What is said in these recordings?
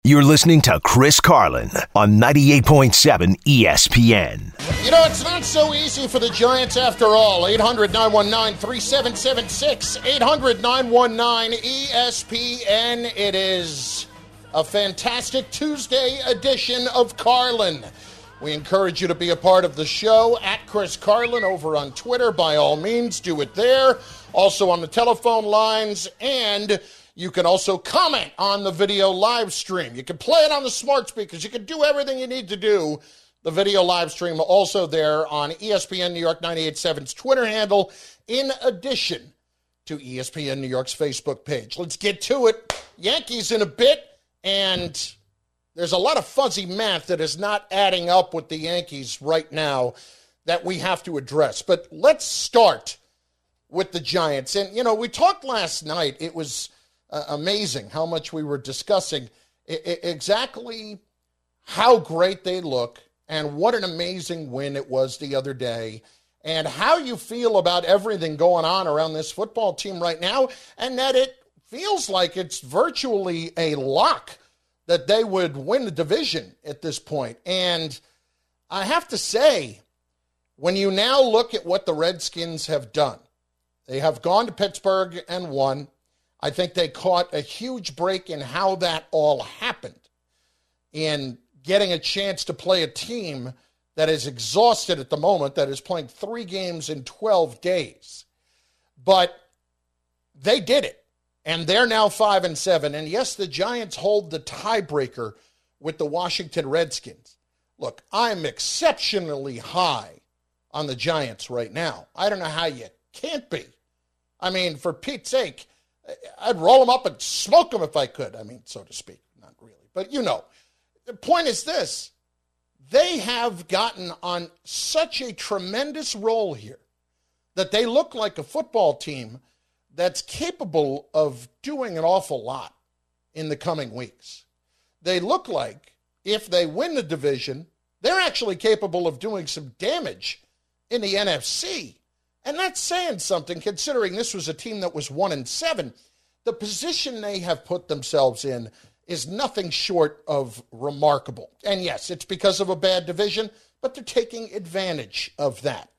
You're listening to Chris Carlin on 98.7 ESPN. You know, it's not so easy for the Giants after all. 800-919-3776. 800-919-ESPN. It is a fantastic Tuesday edition of Carlin. We encourage you to be a part of the show at Chris Carlin over on Twitter. By all means, do it there. Also on the telephone lines, and you can also comment on the video live stream. You can play it on the smart speakers. You can do everything you need to do. The video live stream also there on ESPN New York 98.7's Twitter handle, in addition to ESPN New York's Facebook page. Let's get to it. Yankees in a bit, and there's a lot of fuzzy math that is not adding up with the Yankees right now that we have to address. But let's start with the Giants. And, you know, we talked last night. It was amazing how much we were discussing exactly how great they look and what an amazing win it was the other day, and how you feel about everything going on around this football team right now, and that it feels like it's virtually a lock that they would win the division at this point. And I have to say, when you now look at what the Redskins have done, they have gone to Pittsburgh and won. I think they caught a huge break in how that all happened, in getting a chance to play a team that is exhausted at the moment, that is playing 3 games in 12 days. But they did it, and they're now 5-7. And yes, the Giants hold the tiebreaker with the Washington Redskins. Look, I'm exceptionally high on the Giants right now. I don't know how you can't be. I mean, for Pete's sake, I'd roll them up and smoke them if I could. I mean, so to speak. Not really. But you know, the point is this. They have gotten on such a tremendous roll here that they look like a football team that's capable of doing an awful lot in the coming weeks. They look like, if they win the division, they're actually capable of doing some damage in the NFC. And that's saying something, considering this was a team that was 1-7. The position they have put themselves in is nothing short of remarkable. And yes, it's because of a bad division, but they're taking advantage of that.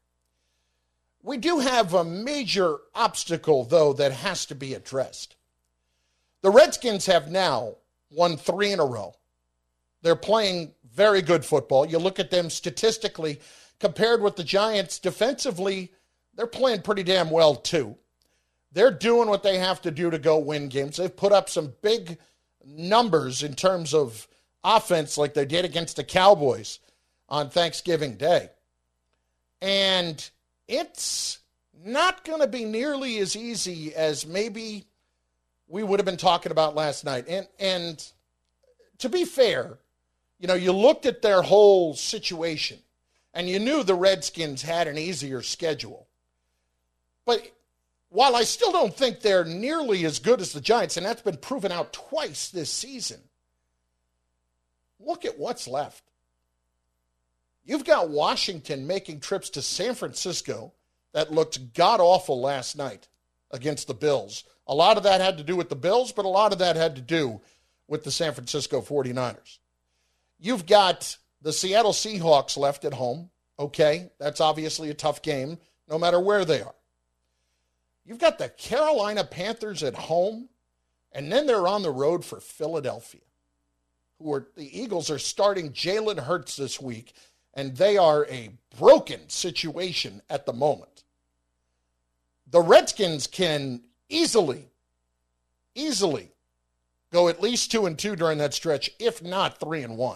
We do have a major obstacle, though, that has to be addressed. The Redskins have now won 3 in a row. They're playing very good football. You look at them statistically, compared with the Giants defensively, they're playing pretty damn well, too. They're doing what they have to do to go win games. They've put up some big numbers in terms of offense, like they did against the Cowboys on Thanksgiving Day. And it's not going to be nearly as easy as maybe we would have been talking about last night. And to be fair, you know, you looked at their whole situation and you knew the Redskins had an easier schedule. But while I still don't think they're nearly as good as the Giants, and that's been proven out twice this season, look at what's left. You've got Washington making trips to San Francisco that looked god-awful last night against the Bills. A lot of that had to do with the Bills, but a lot of that had to do with the San Francisco 49ers. You've got the Seattle Seahawks left at home. Okay, that's obviously a tough game, no matter where they are. You've got the Carolina Panthers at home, and then they're on the road for Philadelphia. The Eagles are starting Jalen Hurts this week, and they are a broken situation at the moment. The Redskins can easily go at least 2-2 during that stretch, if not 3-1.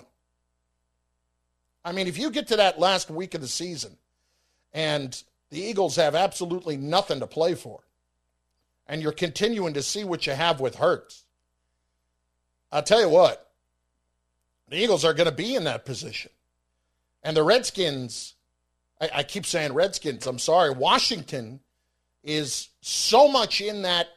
I mean, if you get to that last week of the season and the Eagles have absolutely nothing to play for, and you're continuing to see what you have with Hurts, I'll tell you what, the Eagles are going to be in that position. And the Redskins, I keep saying Redskins, I'm sorry, Washington is so much in that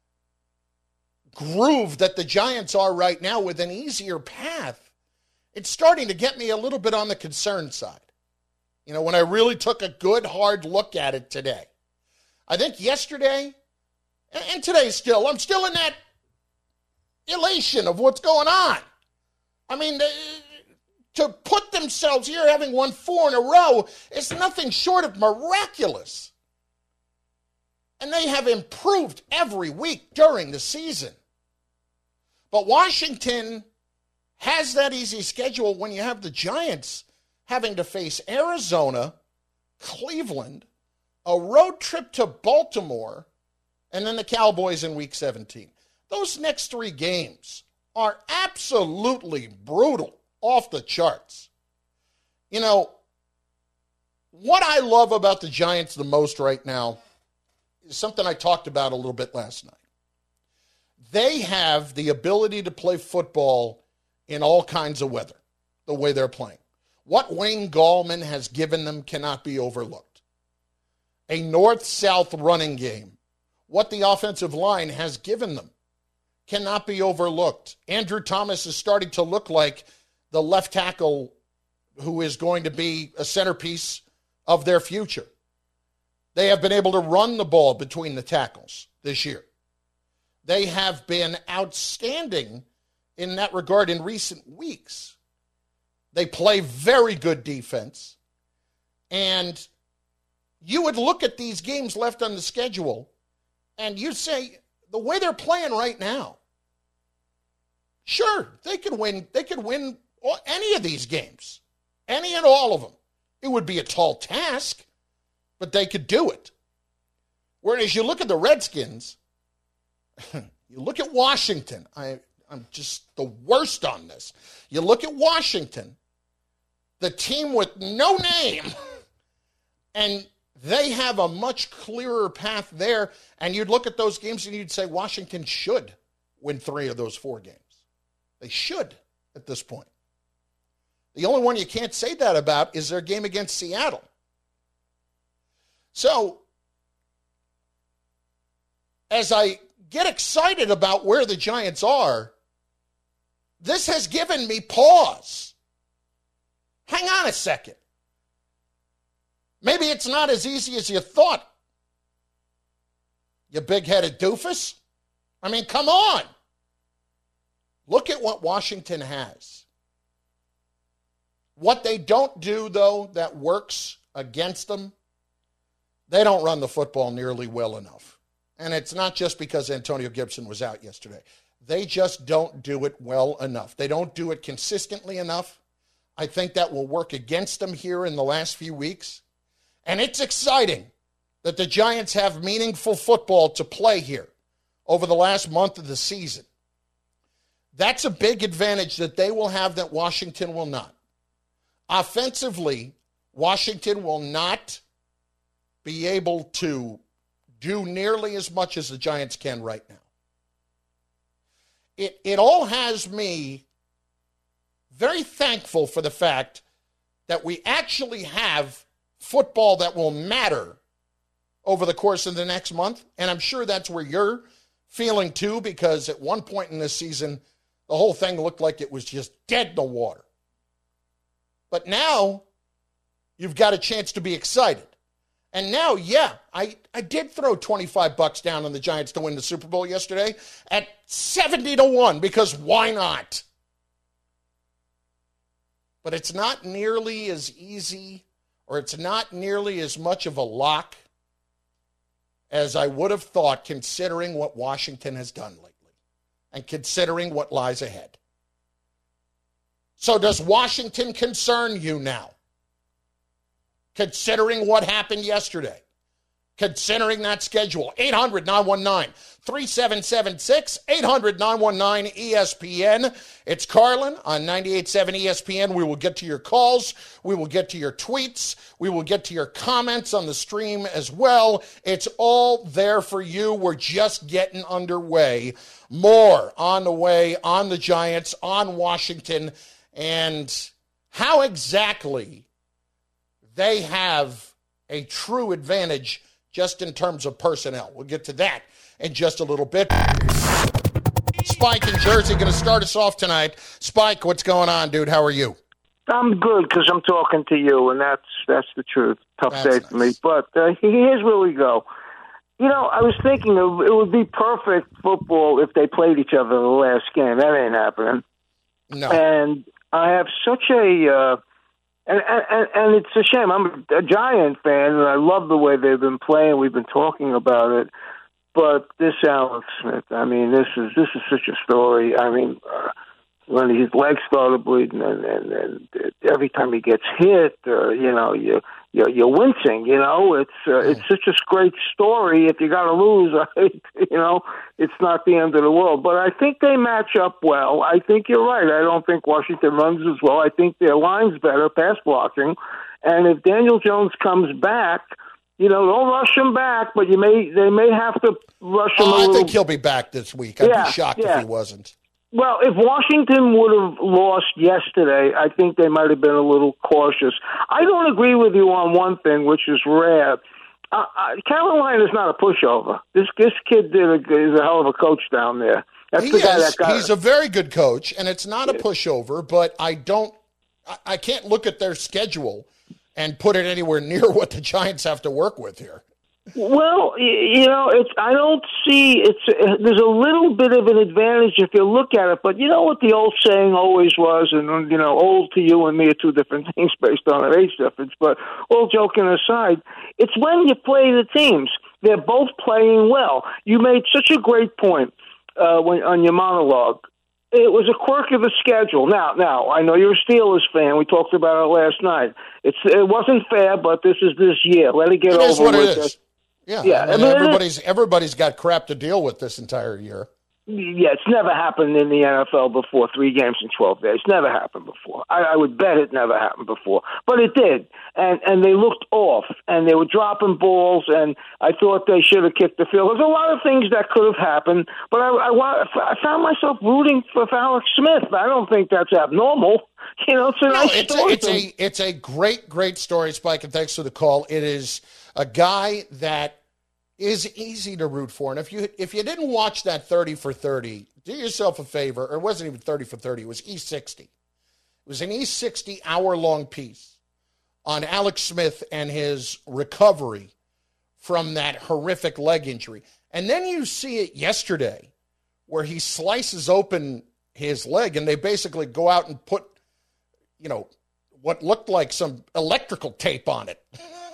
groove that the Giants are right now with an easier path. It's starting to get me a little bit on the concern side. You know, when I really took a good, hard look at it today. I think yesterday, and today still, I'm still in that elation of what's going on. I mean, to put themselves here having won 4 in a row is nothing short of miraculous. And they have improved every week during the season. But Washington has that easy schedule when you have the Giants having to face Arizona, Cleveland, a road trip to Baltimore, and then the Cowboys in Week 17. Those next 3 games are absolutely brutal, off the charts. You know, what I love about the Giants the most right now is something I talked about a little bit last night. They have the ability to play football in all kinds of weather, the way they're playing. What Wayne Gallman has given them cannot be overlooked. A north-south running game, what the offensive line has given them, cannot be overlooked. Andrew Thomas is starting to look like the left tackle who is going to be a centerpiece of their future. They have been able to run the ball between the tackles this year. They have been outstanding in that regard in recent weeks. They play very good defense. And you would look at these games left on the schedule and you'd say, the way they're playing right now, sure, they could win. They could win any of these games, any and all of them. It would be a tall task, but they could do it. Whereas you look at the Redskins, you look at Washington. I'm just the worst on this. You look at Washington, the team with no name, and they have a much clearer path there. And you'd look at those games and you'd say Washington should win 3 of those 4 games. They should at this point. The only one you can't say that about is their game against Seattle. So, as I get excited about where the Giants are, this has given me pause. Hang on a second. Maybe it's not as easy as you thought, you big-headed doofus. I mean, come on. Look at what Washington has. What they don't do, though, that works against them, they don't run the football nearly well enough. And it's not just because Antonio Gibson was out yesterday. They just don't do it well enough. They don't do it consistently enough. I think that will work against them here in the last few weeks. And it's exciting that the Giants have meaningful football to play here over the last month of the season. That's a big advantage that they will have that Washington will not. Offensively, Washington will not be able to do nearly as much as the Giants can right now. It all has me very thankful for the fact that we actually have football that will matter over the course of the next month. And I'm sure that's where you're feeling too, because at one point in this season, the whole thing looked like it was just dead in the water. But now you've got a chance to be excited. And now, yeah, I did throw $25 down on the Giants to win the Super Bowl yesterday at 70-1, because why not? But it's not nearly as easy, or it's not nearly as much of a lock as I would have thought, considering what Washington has done lately and considering what lies ahead. So does Washington concern you now? Considering what happened yesterday, considering that schedule, 800-919-3776, 800-919-ESPN. It's Carlin on 98.7 ESPN. We will get to your calls. We will get to your tweets. We will get to your comments on the stream as well. It's all there for you. We're just getting underway. More on the way, on the Giants, on Washington, and how exactly they have a true advantage just in terms of personnel. We'll get to that in just a little bit. Spike in Jersey going to start us off tonight. Spike, what's going on, dude? How are you? I'm good because I'm talking to you, and that's the truth. Tough day for me. But here's where we go. You know, I was thinking it would be perfect football if they played each other the last game. That ain't happening. No. And I have such a and it's a shame. I'm a Giant fan, and I love the way they've been playing. We've been talking about it. But this Alex Smith, I mean, this is such a story. I mean, when his legs started bleeding, and every time he gets hit, you're wincing. It's such a great story. If you got to lose, it's not the end of the world. But I think they match up well. I think you're right. I don't think Washington runs as well. I think their line's better, pass blocking, and if Daniel Jones comes back. Don't rush him back, but they may have to rush him a little. I think he'll be back this week. I'd be shocked if he wasn't. Well, if Washington would have lost yesterday, I think they might have been a little cautious. I don't agree with you on one thing, which is rare. Carolina's not a pushover. This kid is a hell of a coach down there. That's the guy that got He's a very good coach, and it's not a pushover, but I can't look at their schedule and put it anywhere near what the Giants have to work with here. Well, I don't see there's a little bit of an advantage if you look at it, but you know what the old saying always was, and old to you and me are two different things based on an age difference, but all joking aside, it's when you play the teams. They're both playing well. You made such a great point on your monologue. It was a quirk of the schedule. Now, I know you're a Steelers fan. We talked about it last night. It wasn't fair, but this is this year. Let it get over with. It is what it is. Yeah. I mean, everybody's got crap to deal with this entire year. Yeah, it's never happened in the NFL before, 3 games in 12 days. Never happened before. I would bet it never happened before. But it did. And they looked off, and they were dropping balls, and I thought they should have kicked the field. There's a lot of things that could have happened, but I found myself rooting for Alex Smith. I don't think that's abnormal. It's a nice story. It's a great, great story, Spike, and thanks for the call. It is a guy that is easy to root for. And if you didn't watch that 30 for 30, do yourself a favor. Or it wasn't even 30 for 30. It was E60. It was an E60 hour-long piece on Alex Smith and his recovery from that horrific leg injury. And then you see it yesterday where he slices open his leg and they basically go out and put, what looked like some electrical tape on it.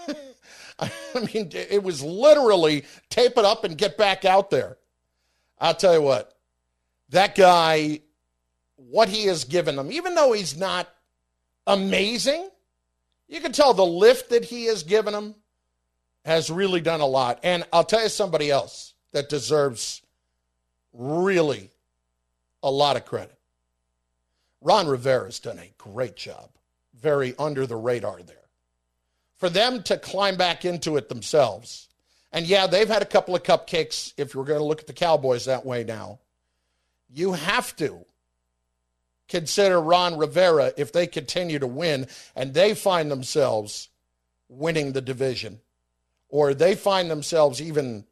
I mean, it was literally tape it up and get back out there. I'll tell you what, that guy, what he has given them, even though he's not amazing, you can tell the lift that he has given them has really done a lot. And I'll tell you somebody else that deserves really a lot of credit. Ron Rivera's done a great job, very under the radar there. For them to climb back into it themselves. And yeah, they've had a couple of cupcakes, if you're going to look at the Cowboys that way now. You have to consider Ron Rivera if they continue to win and they find themselves winning the division. Or they find themselves even,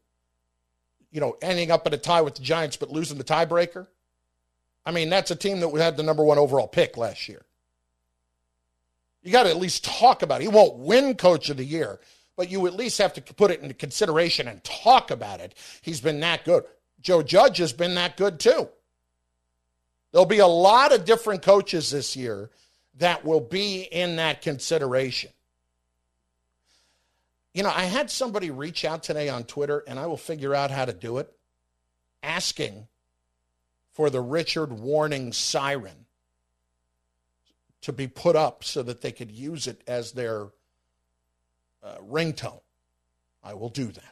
ending up in a tie with the Giants but losing the tiebreaker. I mean, that's a team that had the number 1 overall pick last year. You got to at least talk about it. He won't win Coach of the Year, but you at least have to put it into consideration and talk about it. He's been that good. Joe Judge has been that good too. There'll be a lot of different coaches this year that will be in that consideration. I had somebody reach out today on Twitter, and I will figure out how to do it, asking for the Richard Warning siren to be put up so that they could use it as their ringtone. I will do that.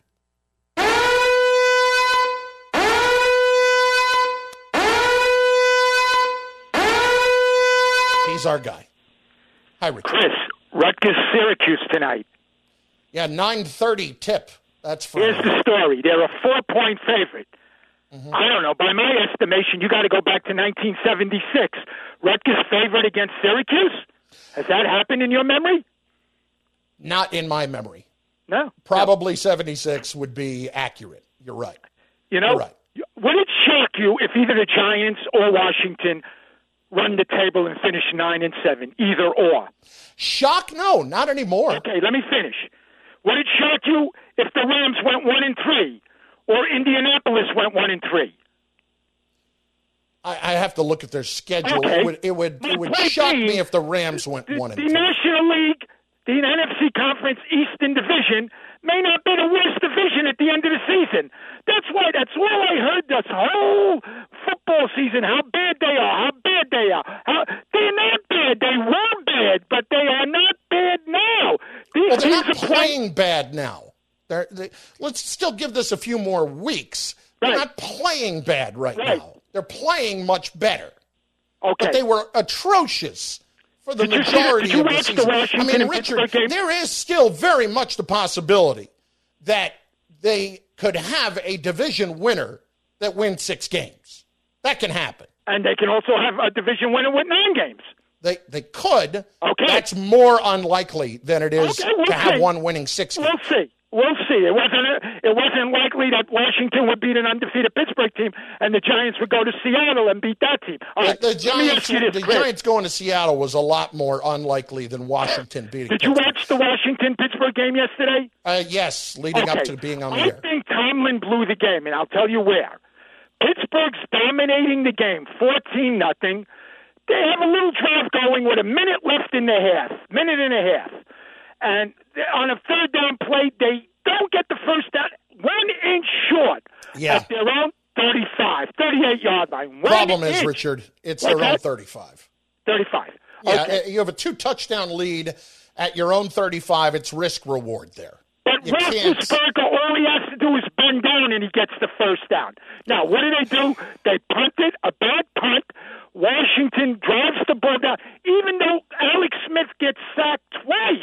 He's our guy. Hi, Richard. Chris, Rutgers Syracuse tonight. Yeah, 9:30 tip. That's fine. Here's the story. They're a 4-point favorite. Mm-hmm. I don't know. By my estimation, you got to go back to 1976. Rutgers favored against Syracuse? Has that happened in your memory? Not in my memory. No. Probably 76 would be accurate. You're right. You're right. Would it shock you if either the Giants or Washington run the table and finish 9-7, either or? Shock? No, not anymore. Okay, let me finish. Would it shock you if the Rams went 1-3? Or Indianapolis went 1-3. I have to look at their schedule. Okay. It would shock me if the Rams went 1-2. The National League, the NFC Conference Eastern Division, may not be the worst division at the end of the season. That's all I heard this whole football season, how bad they are. They're not bad. They were bad, but they are not bad now. They're not playing bad now. Let's still give this a few more weeks. They're not playing bad right now. They're playing much better. Okay. But they were atrocious for the majority of the season. I mean, Richard, there is still very much the possibility that they could have a division winner that wins 6 games. That can happen. And they can also have a division winner with 9 games. They could. Okay. That's more unlikely than it is to have one winning 6 games. We'll see. It wasn't likely that Washington would beat an undefeated Pittsburgh team and the Giants would go to Seattle and beat that team. All right, the Giants going to Seattle was a lot more unlikely than Washington beating Did you watch the Washington-Pittsburgh game yesterday? Yes, leading up to being on the air. I think Tomlin blew the game, and I'll tell you where. Pittsburgh's dominating the game, 14-0. They have a little drive going with a minute and a half. And on a third down play, they don't get the first down, 1 inch short at their own 38-yard line. Problem is, Richard, it's their own 35. 35. Yeah, okay. You have a 2-touchdown lead at your own 35. It's risk-reward there. But Roethlisberger, all he has to do is bend down and he gets the first down. Now, what do? They punted, a bad punt. Washington drives the ball down. Even though Alex Smith gets sacked twice,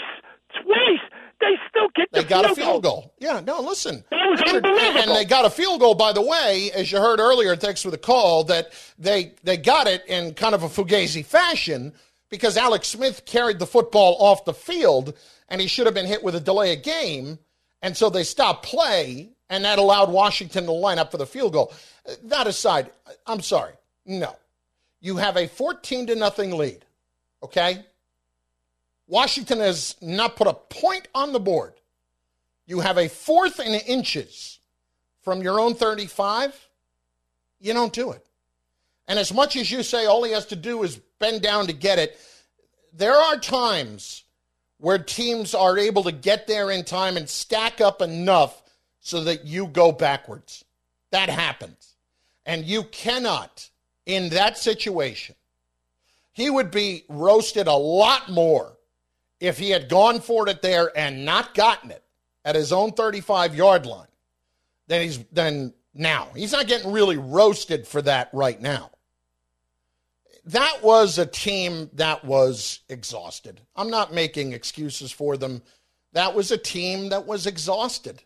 they still get the field goal. They got a field goal. Yeah, no, listen. That was unbelievable. And they got a field goal, by the way, as you heard earlier, thanks for the call, that they got it in kind of a fugazi fashion because Alex Smith carried the football off the field, and he should have been hit with a delay of game, and so they stopped play, and that allowed Washington to line up for the field goal. That aside, I'm sorry. No. You have a 14-0 lead, okay? Washington has not put a point on the board. You have a 4th and inches from your own 35. You don't do it. And as much as you say all he has to do is bend down to get it, there are times where teams are able to get there in time and stack up enough so that you go backwards. That happens. And you cannot, in that situation, he would be roasted a lot more if he had gone for it there and not gotten it at his own 35-yard line than now. He's not getting really roasted for that right now. That was a team that was exhausted. I'm not making excuses for them. That was a team that was exhausted.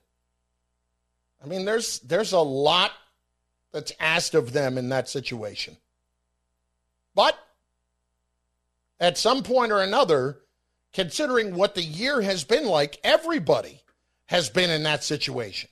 I mean, there's a lot that's asked of them in that situation. But at some point or another, considering what the year has been like, everybody has been in that situation.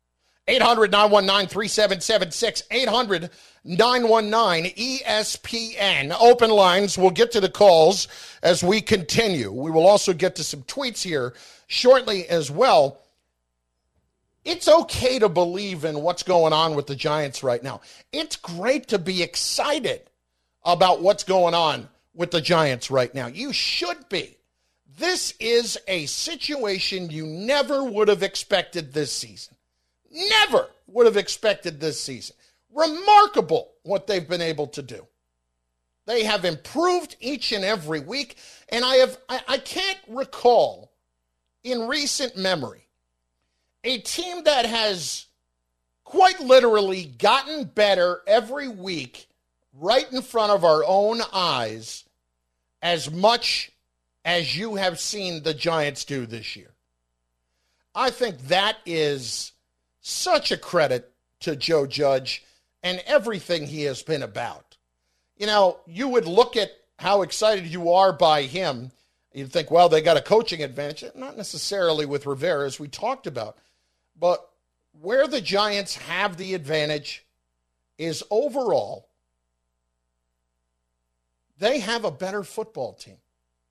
800-919-3776, 800-919-ESPN. Open lines. We'll get to the calls as we continue. We will also get to some tweets here shortly as well. It's okay to believe in what's going on with the Giants right now. It's great to be excited about what's going on with the Giants right now. You should be. This is a situation you never would have expected this season. Never would have expected this season. Remarkable what they've been able to do. They have improved each and every week, and I can't recall in recent memory a team that has quite literally gotten better every week right in front of our own eyes as much as you have seen the Giants do this year. I think that is such a credit to Joe Judge and everything he has been about. You know, you would look at how excited you are by him. You'd think, well, they got a coaching advantage. Not necessarily with Rivera, as we talked about. But where the Giants have the advantage is overall, they have a better football team.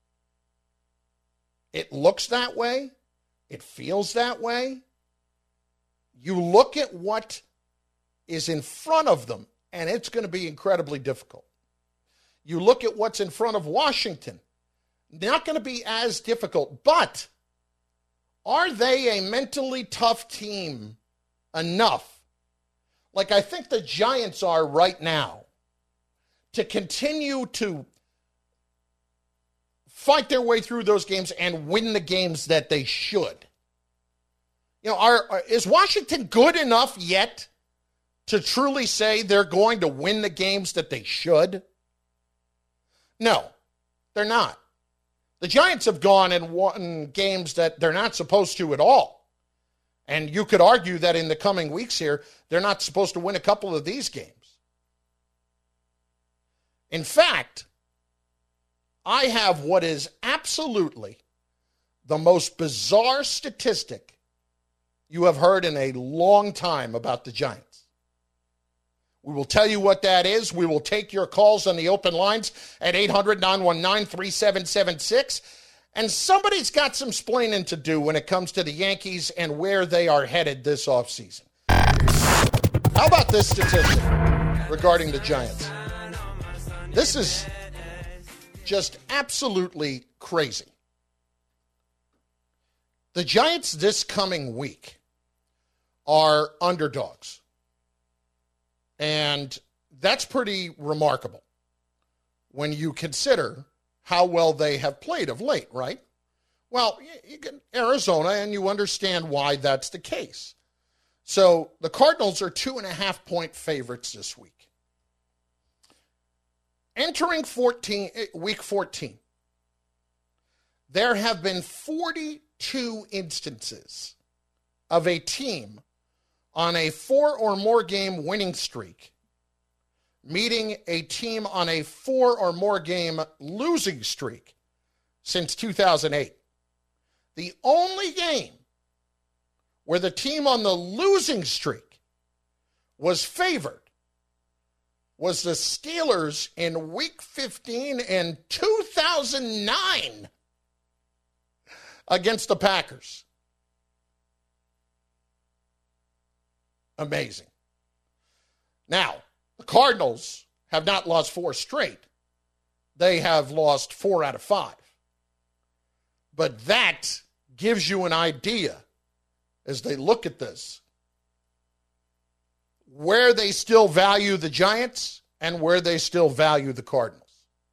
It looks that way. It feels that way. You look at what is in front of them and it's going to be incredibly difficult. You look at what's in front of Washington, not going to be as difficult, but are they a mentally tough team enough, like I think the Giants are right now, to continue to fight their way through those games and win the games that they should? You know, is Washington good enough yet to truly say they're going to win the games that they should? No, they're not. The Giants have gone and won games that they're not supposed to at all. And you could argue that in the coming weeks here, they're not supposed to win a couple of these games. In fact, I have what is absolutely the most bizarre statistic you have heard in a long time about the Giants. We will tell you what that is. We will take your calls on the open lines at 800-919-3776. And somebody's got some splaining to do when it comes to the Yankees and where they are headed this offseason. How about this statistic regarding the Giants? This is just absolutely crazy. The Giants this coming week are underdogs. And that's pretty remarkable when you consider how well they have played of late, right? Well, you get Arizona, and you understand why that's the case. So the Cardinals are 2.5-point favorites this week. Entering week 14, there have been 42 instances of a team on a 4 or more game winning streak meeting a team on a 4 or more game losing streak since 2008. The only game where the team on the losing streak was favored was the Steelers in Week 15 in 2009 against the Packers. Amazing. Now, the Cardinals have not lost 4 straight. They have lost 4 out of 5. But that gives you an idea, as they look at this, where they still value the Giants and where they still value the Cardinals.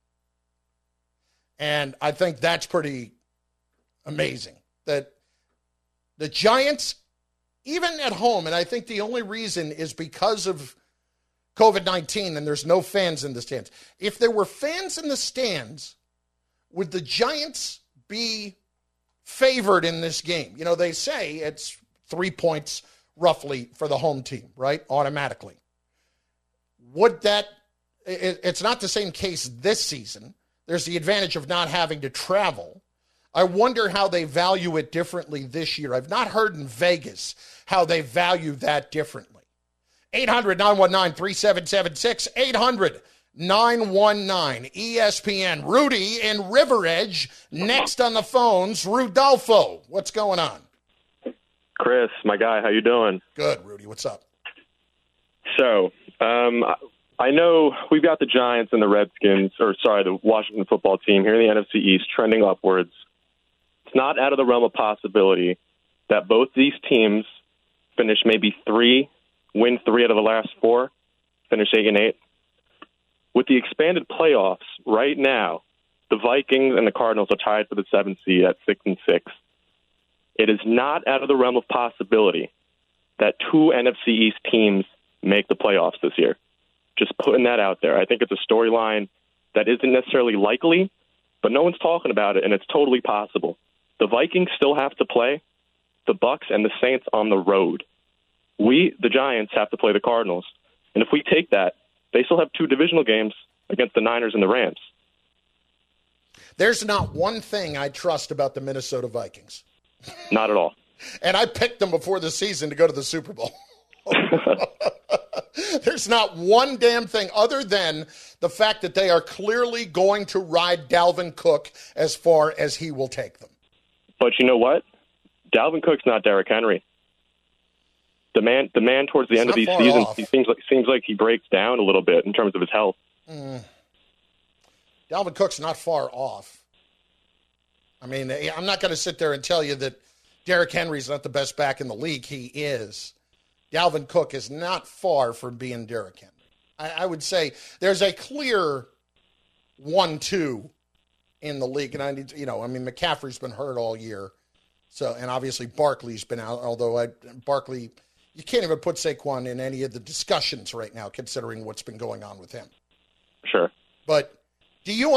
And I think that's pretty amazing, that the Giants, even at home, and I think the only reason is because of COVID-19 and there's no fans in the stands. If there were fans in the stands, would the Giants be favored in this game? You know, they say it's 3 points roughly for the home team, right? Automatically. Would that, it's not the same case this season. There's the advantage of not having to travel. I wonder how they value it differently this year. I've not heard in Vegas how they value that differently. 800-919-3776, 800-919-ESPN. Rudy in River Edge, next on the phones. Rudolfo, what's going on? Chris, my guy, how you doing? Good, Rudy. What's up? So, I know we've got the Giants and the the Washington football team here in the NFC East trending upwards. It's not out of the realm of possibility that both these teams finish maybe win 3 out of the last 4, finish 8-8. With the expanded playoffs right now, the Vikings and the Cardinals are tied for the 7th seed at 6-6. It is not out of the realm of possibility that 2 NFC East teams make the playoffs this year. Just putting that out there. I think it's a storyline that isn't necessarily likely, but no one's talking about it, and it's totally possible. The Vikings still have to play the Bucs and the Saints on the road. We, the Giants, have to play the Cardinals. And if we take that, they still have 2 divisional games against the Niners and the Rams. There's not one thing I trust about the Minnesota Vikings. Not at all. And I picked them before the season to go to the Super Bowl. There's not one damn thing other than the fact that they are clearly going to ride Dalvin Cook as far as he will take them. But you know what? Dalvin Cook's not Derrick Henry. the man towards the end of these seasons, he seems like he breaks down a little bit in terms of his health. Dalvin Cook's not far off. I mean, I'm not going to sit there and tell you that Derrick Henry's not the best back in the league. He is. Dalvin Cook is not far from being Derrick Henry. I would say there's a clear 1-2 in the league. And McCaffrey's been hurt all year. So, and obviously Barkley's been out, although Barkley, you can't even put Saquon in any of the discussions right now, considering what's been going on with him. Sure. But do you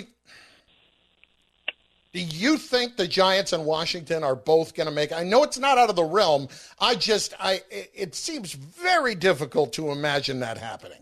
think the Giants and Washington are both going to make? I know it's not out of the realm. It seems very difficult to imagine that happening.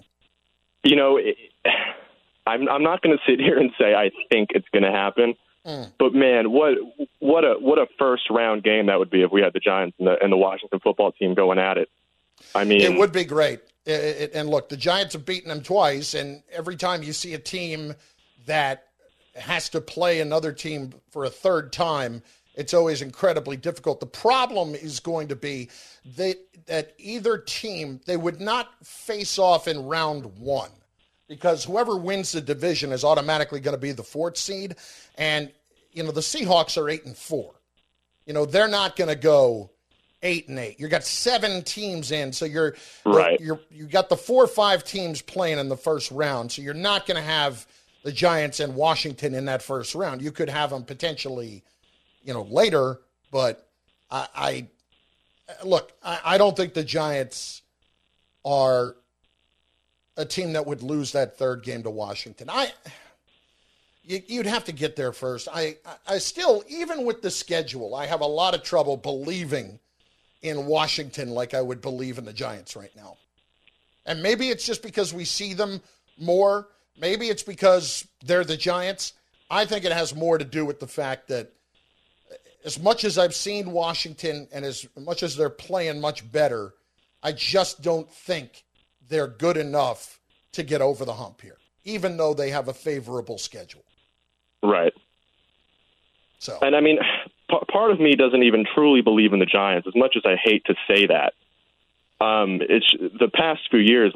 I'm not going to sit here and say I think it's going to happen. But man, what a first round game that would be if we had the Giants and the Washington football team going at it. I mean, it would be great. And look, the Giants have beaten them twice, and every time you see a team that has to play another team for a third time, it's always incredibly difficult. The problem is going to be that either team, they would not face off in round one, because whoever wins the division is automatically going to be the fourth seed. And, the Seahawks are 8-4. They're not going to go 8-8. You got 7 teams in, so you got the 4 or 5 teams playing in the first round, so you're not going to have the Giants and Washington in that first round. You could have them potentially, later, but I don't think the Giants are a team that would lose that third game to Washington. You'd have to get there first. I still, even with the schedule, I have a lot of trouble believing in Washington like I would believe in the Giants right now. And maybe it's just because we see them more. Maybe it's because they're the Giants. I think it has more to do with the fact that as much as I've seen Washington and as much as they're playing much better, I just don't think they're good enough to get over the hump here, even though they have a favorable schedule. Right. So, and I mean, part of me doesn't even truly believe in the Giants, as much as I hate to say that. It's the past few years,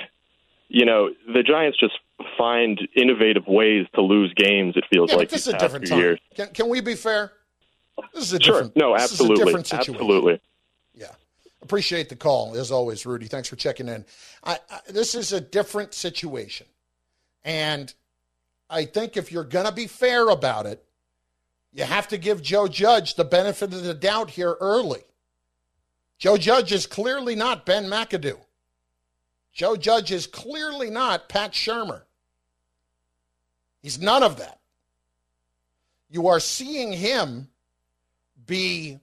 the Giants just find innovative ways to lose games. It feels like this is a different time. Years. Can we be fair? This is a sure. different. No, absolutely. This is a different situation. Absolutely. Yeah. Appreciate the call as always, Rudy. Thanks for checking in. This is a different situation, and I think if you're going to be fair about it, you have to give Joe Judge the benefit of the doubt here early. Joe Judge is clearly not Ben McAdoo. Joe Judge is clearly not Pat Shurmur. He's none of that. You are seeing him be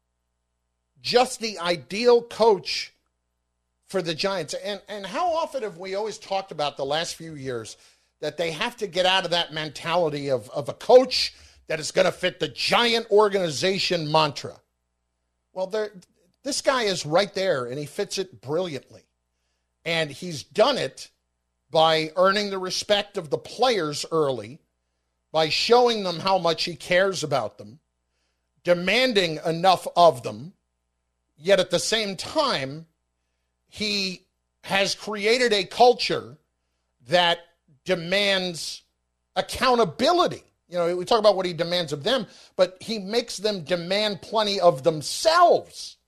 just the ideal coach for the Giants. And how often have we always talked about the last few years that they have to get out of that mentality of a coach that is going to fit the Giant organization mantra? Well, this guy is right there, and he fits it brilliantly. And he's done it by earning the respect of the players early, by showing them how much he cares about them, demanding enough of them, yet at the same time, he has created a culture that demands accountability. We talk about what he demands of them, but he makes them demand plenty of themselves.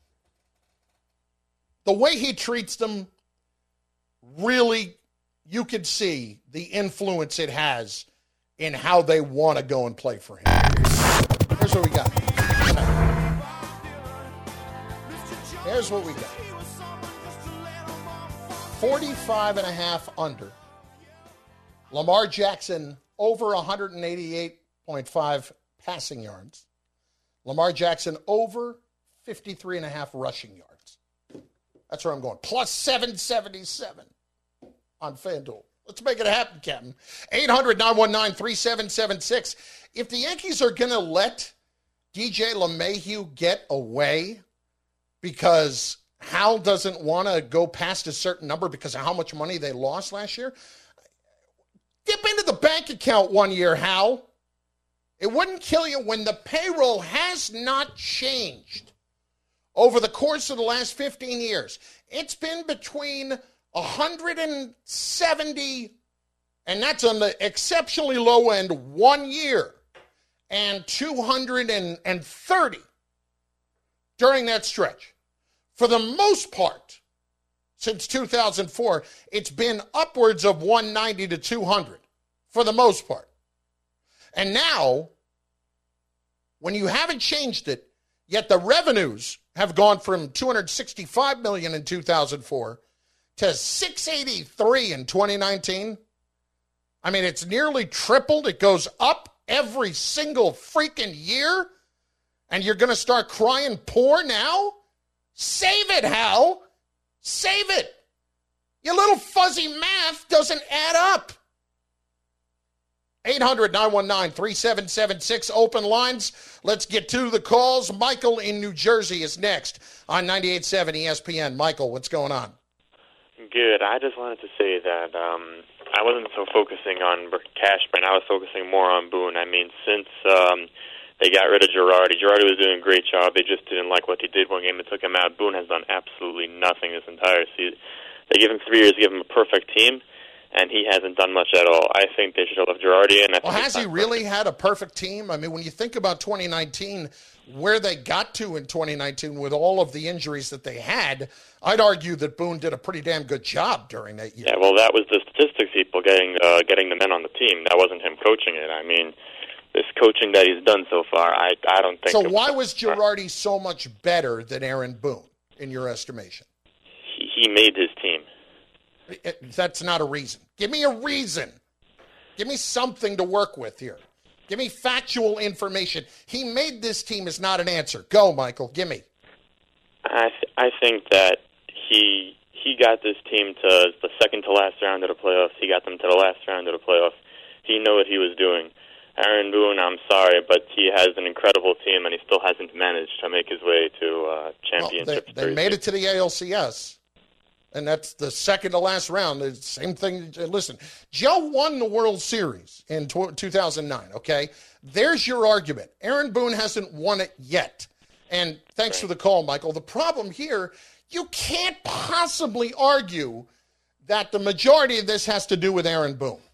The way he treats them, really, you could see the influence it has in how they want to go and play for him. Here's what we got. Here's what we got. 45.5 under. Lamar Jackson over 188.5 passing yards. Lamar Jackson over 53.5 rushing yards. That's where I'm going. Plus 777 on FanDuel. Let's make it happen, Captain. 800-919-3776. If the Yankees are going to let DJ LeMahieu get away because Hal doesn't want to go past a certain number because of how much money they lost last year, dip into the bank account one year, Hal. It wouldn't kill you when the payroll has not changed over the course of the last 15 years, it's been between 170, and that's on the exceptionally low end, 1 year, and 230 during that stretch. For the most part, since 2004, it's been upwards of 190 to 200 for the most part. And now, when you haven't changed it, yet the revenues have gone from $265 million in 2004 to $683 in 2019. I mean, it's nearly tripled. It goes up every single freaking year. And you're going to start crying poor now? Save it, Hal. Save it. Your little fuzzy math doesn't add up. 800-919-3776, open lines. Let's get to the calls. Michael in New Jersey is next on 98.7 ESPN. Michael, what's going on? Good. I just wanted to say that I wasn't so focusing on Cashman. I was focusing more on Boone. I mean, since they got rid of Girardi was doing a great job. They just didn't like what he did one game and took him out. Boone has done absolutely nothing this entire season. They give him 3 years, give him a perfect team, and he hasn't done much at all. I think they should have left Girardi in. Well, has he really had a perfect team? I mean, when you think about 2019, where they got to in 2019 with all of the injuries that they had, I'd argue that Boone did a pretty damn good job during that year. Yeah, well, that was the statistics people getting the men on the team. That wasn't him coaching it. I mean, this coaching that he's done so far, I don't think. So why was Girardi so much better than Aaron Boone, in your estimation? He made his team. That's not a reason. Give me a reason. Give me something to work with here. Give me factual information. He made this team is not an answer. Go, Michael. Give me. I think that he got this team to the second to last round of the playoffs. He got them to the last round of the playoffs. He knew what he was doing. Aaron Boone, I'm sorry, but he has an incredible team, and he still hasn't managed to make his way to championship. Well, they made it to the ALCS. And that's the second to last round. The same thing. Listen, Joe won the World Series in 2009, okay? There's your argument. Aaron Boone hasn't won it yet. And thanks for the call, Michael. The problem here, you can't possibly argue that the majority of this has to do with Aaron Boone.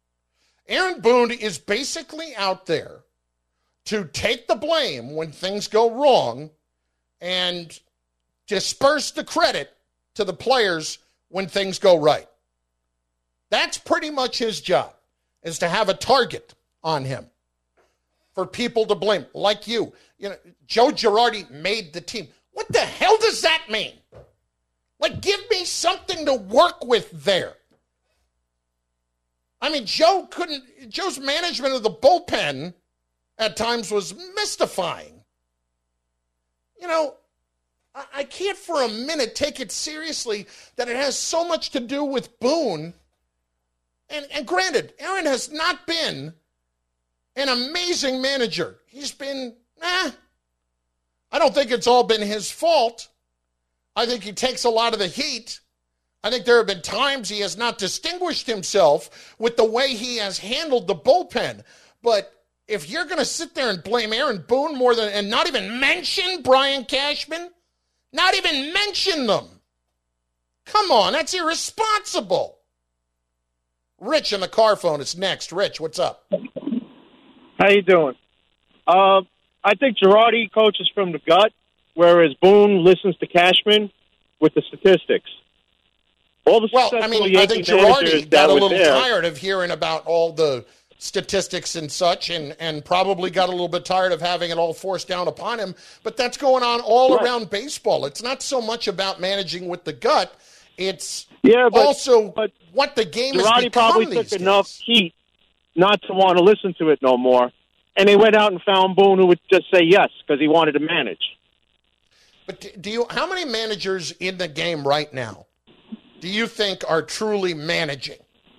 Aaron Boone is basically out there to take the blame when things go wrong and disperse the credit to the players when things go right. That's pretty much his job, is to have a target on him for people to blame, like you. You know, Joe Girardi made the team. What the hell does that mean? Like, give me something to work with there. I mean, Joe's management of the bullpen at times was mystifying. You know, I can't for a minute take it seriously that it has so much to do with Boone. And granted, Aaron has not been an amazing manager. He's been, I don't think it's all been his fault. I think he takes a lot of the heat. I think there have been times he has not distinguished himself with the way he has handled the bullpen. But if you're going to sit there and blame Aaron Boone more than, and not even mention Brian Cashman, not even mention them. Come on, that's irresponsible. Rich on the car phone is next. Rich, what's up? How you doing? I think Girardi coaches from the gut, whereas Boone listens to Cashman with the statistics. All the I think Girardi got a little tired of hearing about all the statistics and such, and probably got a little bit tired of having it all forced down upon him. But that's going on all around baseball. It's not so much about managing with the gut. It's also what the game has become. Girardi probably took enough heat not to want to listen to it no more. And they went out and found Boone, who would just say yes because he wanted to manage. But how many managers in the game right now do you think are truly managing?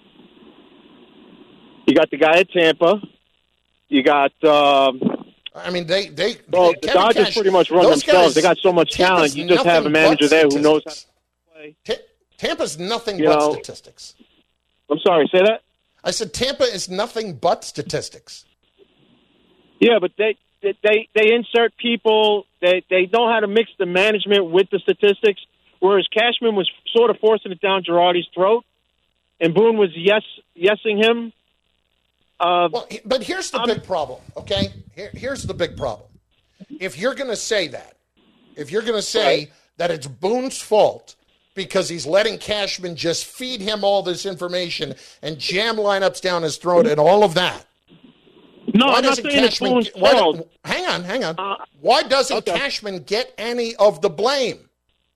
You got the guy at Tampa. You got. I mean, the Dodgers pretty much run themselves. They got so much talent. You just have a manager there who knows how to play. Tampa's nothing but statistics. I'm sorry, say that? I said Tampa is nothing but statistics. Yeah, but they they insert people. They know how to mix the management with the statistics, whereas Cashman was sort of forcing it down Girardi's throat, and Boone was yesing him. But here's the big problem, okay? Here's the big problem. If you're going to say that, that it's Boone's fault because he's letting Cashman just feed him all this information and jam lineups down his throat and all of that. No, I'm not saying it's Boone's fault. Hang on. Why doesn't Cashman get any of the blame?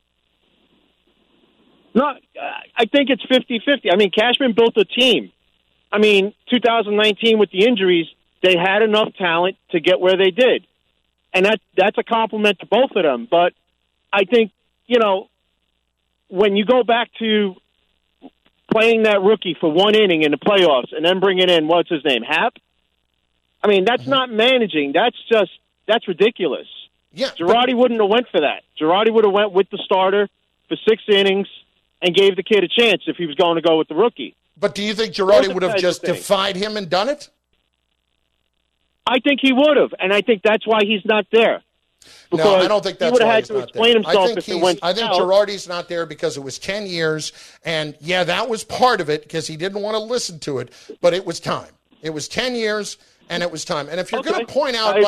No, I think it's 50-50. I mean, Cashman built a team. I mean, 2019 with the injuries, they had enough talent to get where they did. And that's a compliment to both of them. But I think, when you go back to playing that rookie for one inning in the playoffs and then bringing in, what's his name, Happ? I mean, that's not managing. That's ridiculous. Yeah, Girardi wouldn't have went for that. Girardi would have went with the starter for 6 innings and gave the kid a chance if he was going to go with the rookie. But do you think Girardi would have just defied him and done it? I think he would have, and I think that's why he's not there. No, I don't think that's why he's not there. He would have had to explain himself if it went I think Girardi's not there because it was 10 years, and, yeah, that was part of it because he didn't want to listen to it, but it was time. It was 10 years, and it was time. And if you're going to point out,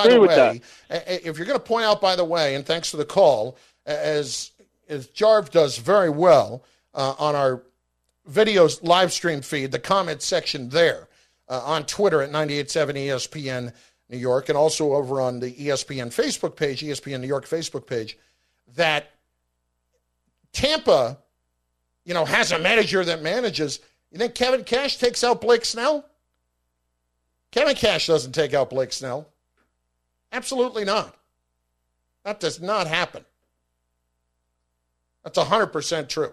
by the way, and thanks for the call, as Jarv does very well on our videos live stream feed, the comment section there on Twitter at 98.7 ESPN New York, and also over on the ESPN Facebook page, ESPN New York Facebook page, that Tampa, has a manager that manages. You think Kevin Cash takes out Blake Snell? Kevin Cash doesn't take out Blake Snell. Absolutely not. That does not happen. That's 100% true.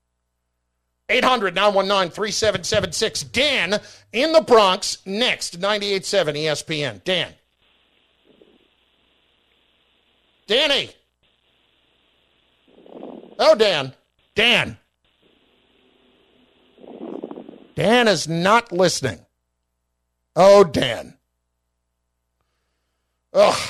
800-919-3776. Dan in the Bronx, next, 98.7 ESPN. Dan. Danny. Oh, Dan. Dan. Dan is not listening. Oh, Dan. Ugh.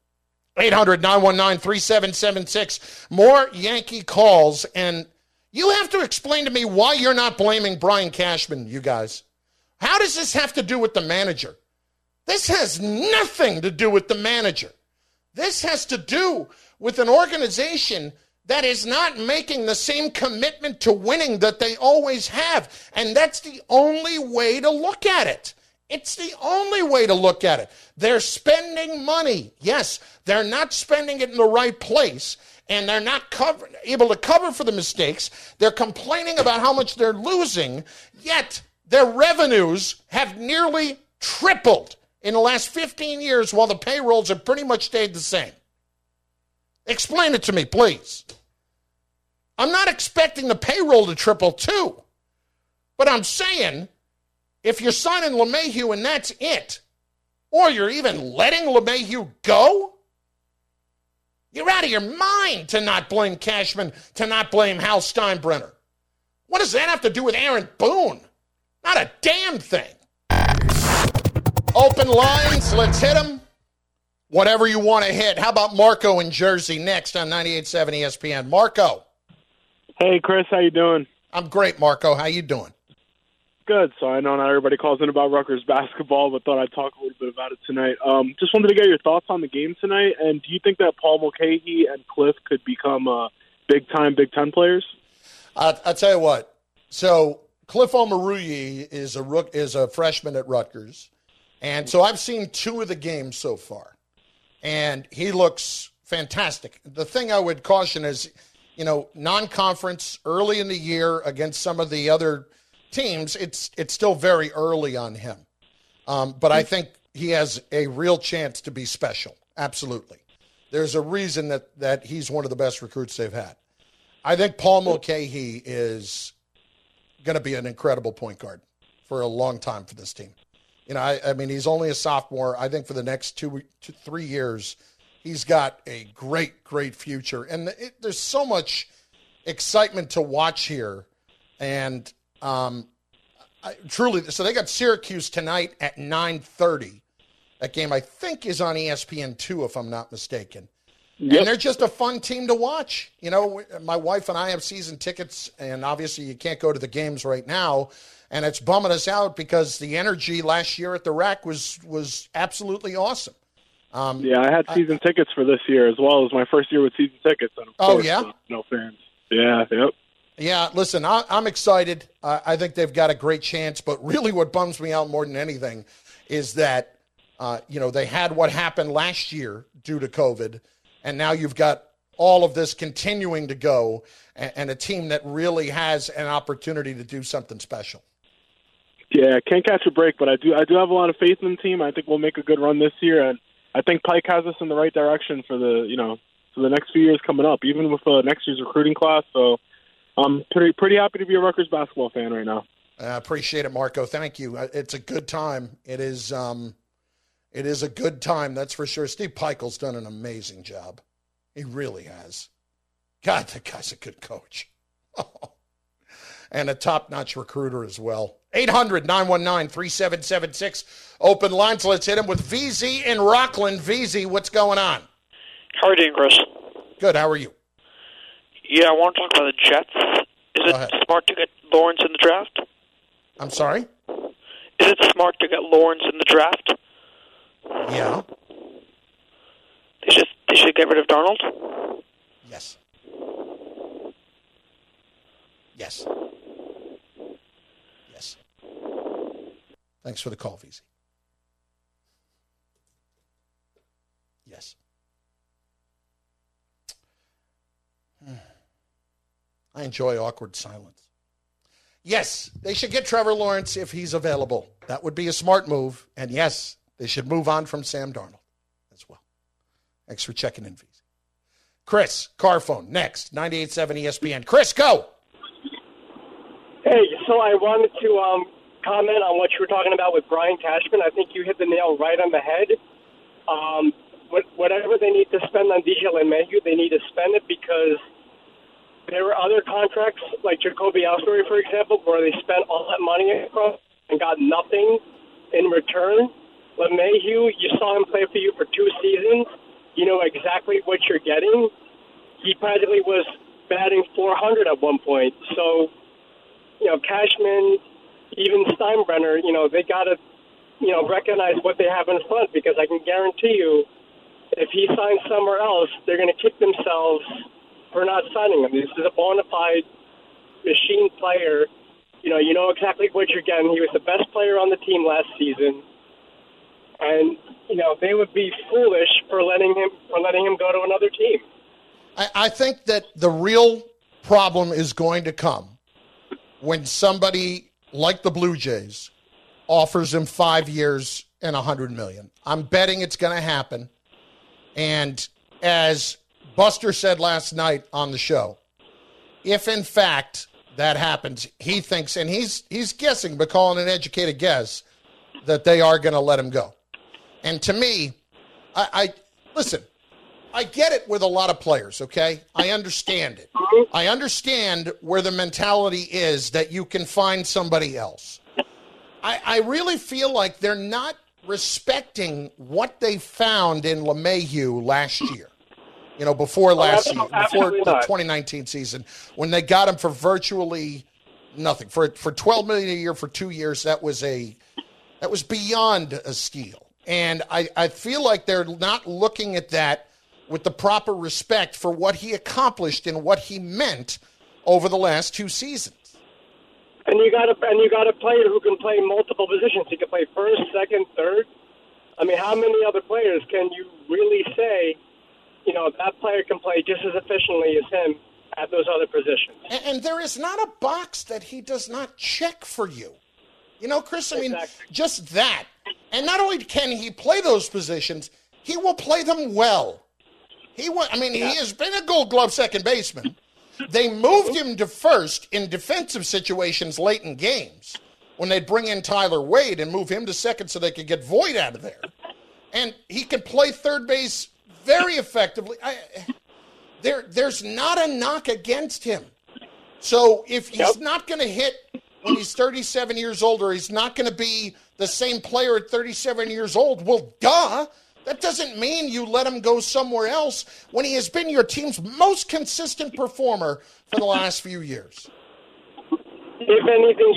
800-919-3776. More Yankee calls, and you have to explain to me why you're not blaming Brian Cashman, you guys. How does this have to do with the manager? This has nothing to do with the manager. This has to do with an organization that is not making the same commitment to winning that they always have. And that's the only way to look at it. It's the only way to look at it. They're spending money. Yes, they're not spending it in the right place. And they're not able to cover for the mistakes. They're complaining about how much they're losing, yet their revenues have nearly tripled in the last 15 years while the payrolls have pretty much stayed the same. Explain it to me, please. I'm not expecting the payroll to triple too, but I'm saying if you're signing LeMahieu and that's it, or you're even letting LeMahieu go, you're out of your mind to not blame Cashman, to not blame Hal Steinbrenner. What does that have to do with Aaron Boone? Not a damn thing. Open lines, let's hit them. Whatever you want to hit. How about Marco in Jersey next on 98.7 ESPN? Marco. Hey, Chris, how you doing? I'm great, Marco. How you doing? Good. So I know not everybody calls in about Rutgers basketball, but thought I'd talk a little bit about it tonight. Just wanted to get your thoughts on the game tonight, and do you think that Paul Mulcahy and Cliff could become big-time Big Ten players? I'll tell you what. So Cliff Omoruyi is a freshman at Rutgers, and so I've seen 2 of the games so far, and he looks fantastic. The thing I would caution is, non-conference early in the year against some of the other teams, it's still very early on him. But I think he has a real chance to be special. Absolutely. There's a reason that he's one of the best recruits they've had. I think Paul Mulcahy is going to be an incredible point guard for a long time for this team. I mean, he's only a sophomore. I think for the next 2-3 years, he's got a great, great future. And there's so much excitement to watch here. And truly, so they got Syracuse tonight at 9:30 That game, I think, is on ESPN2, if I'm not mistaken. Yep. And they're just a fun team to watch. You know, my wife and I have season tickets, and obviously you can't go to the games right now, and it's bumming us out because the energy last year at the RAC was absolutely awesome. Yeah, I had season tickets for this year as well. It was my first year with season tickets. And of course, yeah? No fans. Yeah, yep. Yeah, listen, I'm excited. I think they've got a great chance, but really what bums me out more than anything is that, they had what happened last year due to COVID, and now you've got all of this continuing to go and a team that really has an opportunity to do something special. Yeah, can't catch a break, but I do have a lot of faith in the team. I think we'll make a good run this year, and I think Pike has us in the right direction for the next few years coming up, even with next year's recruiting class. So I'm pretty happy to be a Rutgers basketball fan right now. I appreciate it, Marco. Thank you. It's a good time. It is a good time, that's for sure. Steve Peichel's done an amazing job. He really has. God, that guy's a good coach. And a top-notch recruiter as well. 800-919-3776. Open lines. Let's hit him with VZ in Rockland. VZ, what's going on? How are you doing, Chris? Good. How are you? Yeah, I want to talk about the Jets. Is it smart to get Lawrence in the draft? I'm sorry? Is it smart to get Lawrence in the draft? Yeah. They should get rid of Darnold? Yes. Yes. Yes. Thanks for the call, VZ. Yes. I enjoy awkward silence. Yes, they should get Trevor Lawrence if he's available. That would be a smart move. And yes, they should move on from Sam Darnold as well. Thanks for checking in, VZ. Chris, Carphone, next, 98.7 ESPN. Chris, go. Hey, so I wanted to comment on what you were talking about with Brian Cashman. I think you hit the nail right on the head. Whatever they need to spend on DJ LeMahieu, they need to spend it, because there were other contracts, like Jacoby Ellsbury, for example, where they spent all that money across and got nothing in return. LeMahieu, you saw him play for you for 2 seasons. You know exactly what you're getting. He practically was batting .400 at one point. So, Cashman, even Steinbrenner, they got to, recognize what they have in front, because I can guarantee you, if he signs somewhere else, they're going to kick themselves for not signing him. This is a bona fide machine player. You know exactly what you're getting. He was the best player on the team last season. And, they would be foolish for letting him go to another team. I think that the real problem is going to come when somebody like the Blue Jays offers him 5 years and $100 million. I'm betting it's going to happen. And as Buster said last night on the show, if in fact that happens, he thinks, and he's guessing, but calling an educated guess, that they are going to let him go. And to me, listen, I get it with a lot of players, okay? I understand it. I understand where the mentality is that you can find somebody else. I really feel like they're not respecting what they found in LeMahieu last year. Before last season, before the 2019 season, when they got him for virtually nothing. For $12 million a year for 2 years, that was beyond a steal. And I feel like they're not looking at that with the proper respect for what he accomplished and what he meant over the last 2 seasons. And you got a player who can play multiple positions. He can play first, second, third. I mean, how many other players can you really say, that player can play just as efficiently as him at those other positions? And there is not a box that he does not check for you. Chris, I mean, just that. And not only can he play those positions, he will play them well. He has been a Gold Glove second baseman. They moved him to first in defensive situations late in games when they'd bring in Tyler Wade and move him to second so they could get Voit out of there. And he can play third base very effectively. There's not a knock against him. So if he's not going to hit when he's 37 years old, or he's not going to be the same player at 37 years old. Well, duh. That doesn't mean you let him go somewhere else when he has been your team's most consistent performer for the last few years. If anything,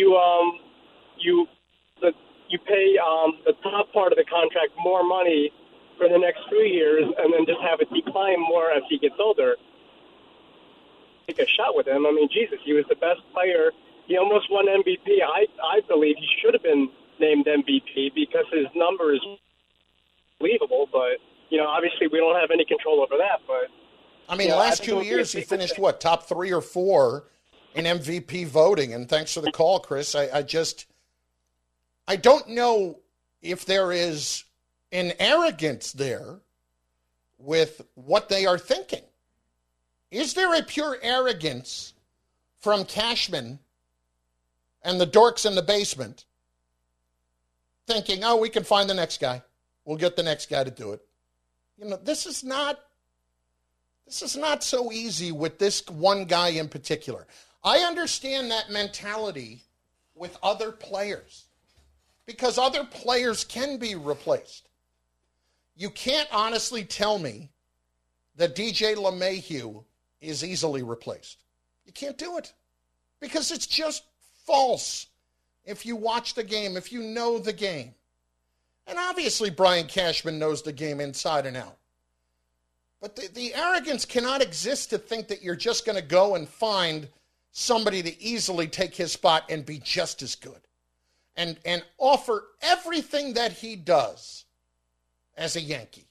you pay the top part of the contract more money for the next 3 years, and then just have it decline more as he gets older. Take a shot with him. I mean, Jesus, he was the best player. He almost won MVP. I believe he should have been named MVP because his number is believable. But obviously, we don't have any control over that. But I mean, last 2 years he finished top 3 or 4 in MVP voting. And thanks for the call, Chris. I don't know if there is an arrogance there with what they are thinking. Is there a pure arrogance from Cashman and the dorks in the basement thinking, oh, we can find the next guy. We'll get the next guy to do it. This is not so easy with this one guy in particular. I understand that mentality with other players because other players can be replaced. You can't honestly tell me that DJ LeMahieu is easily replaced. You can't do it because it's just false if you watch the game, if you know the game. And obviously Brian Cashman knows the game inside and out. But the arrogance cannot exist to think that you're just going to go and find somebody to easily take his spot and be just as good and offer everything that he does as a Yankee.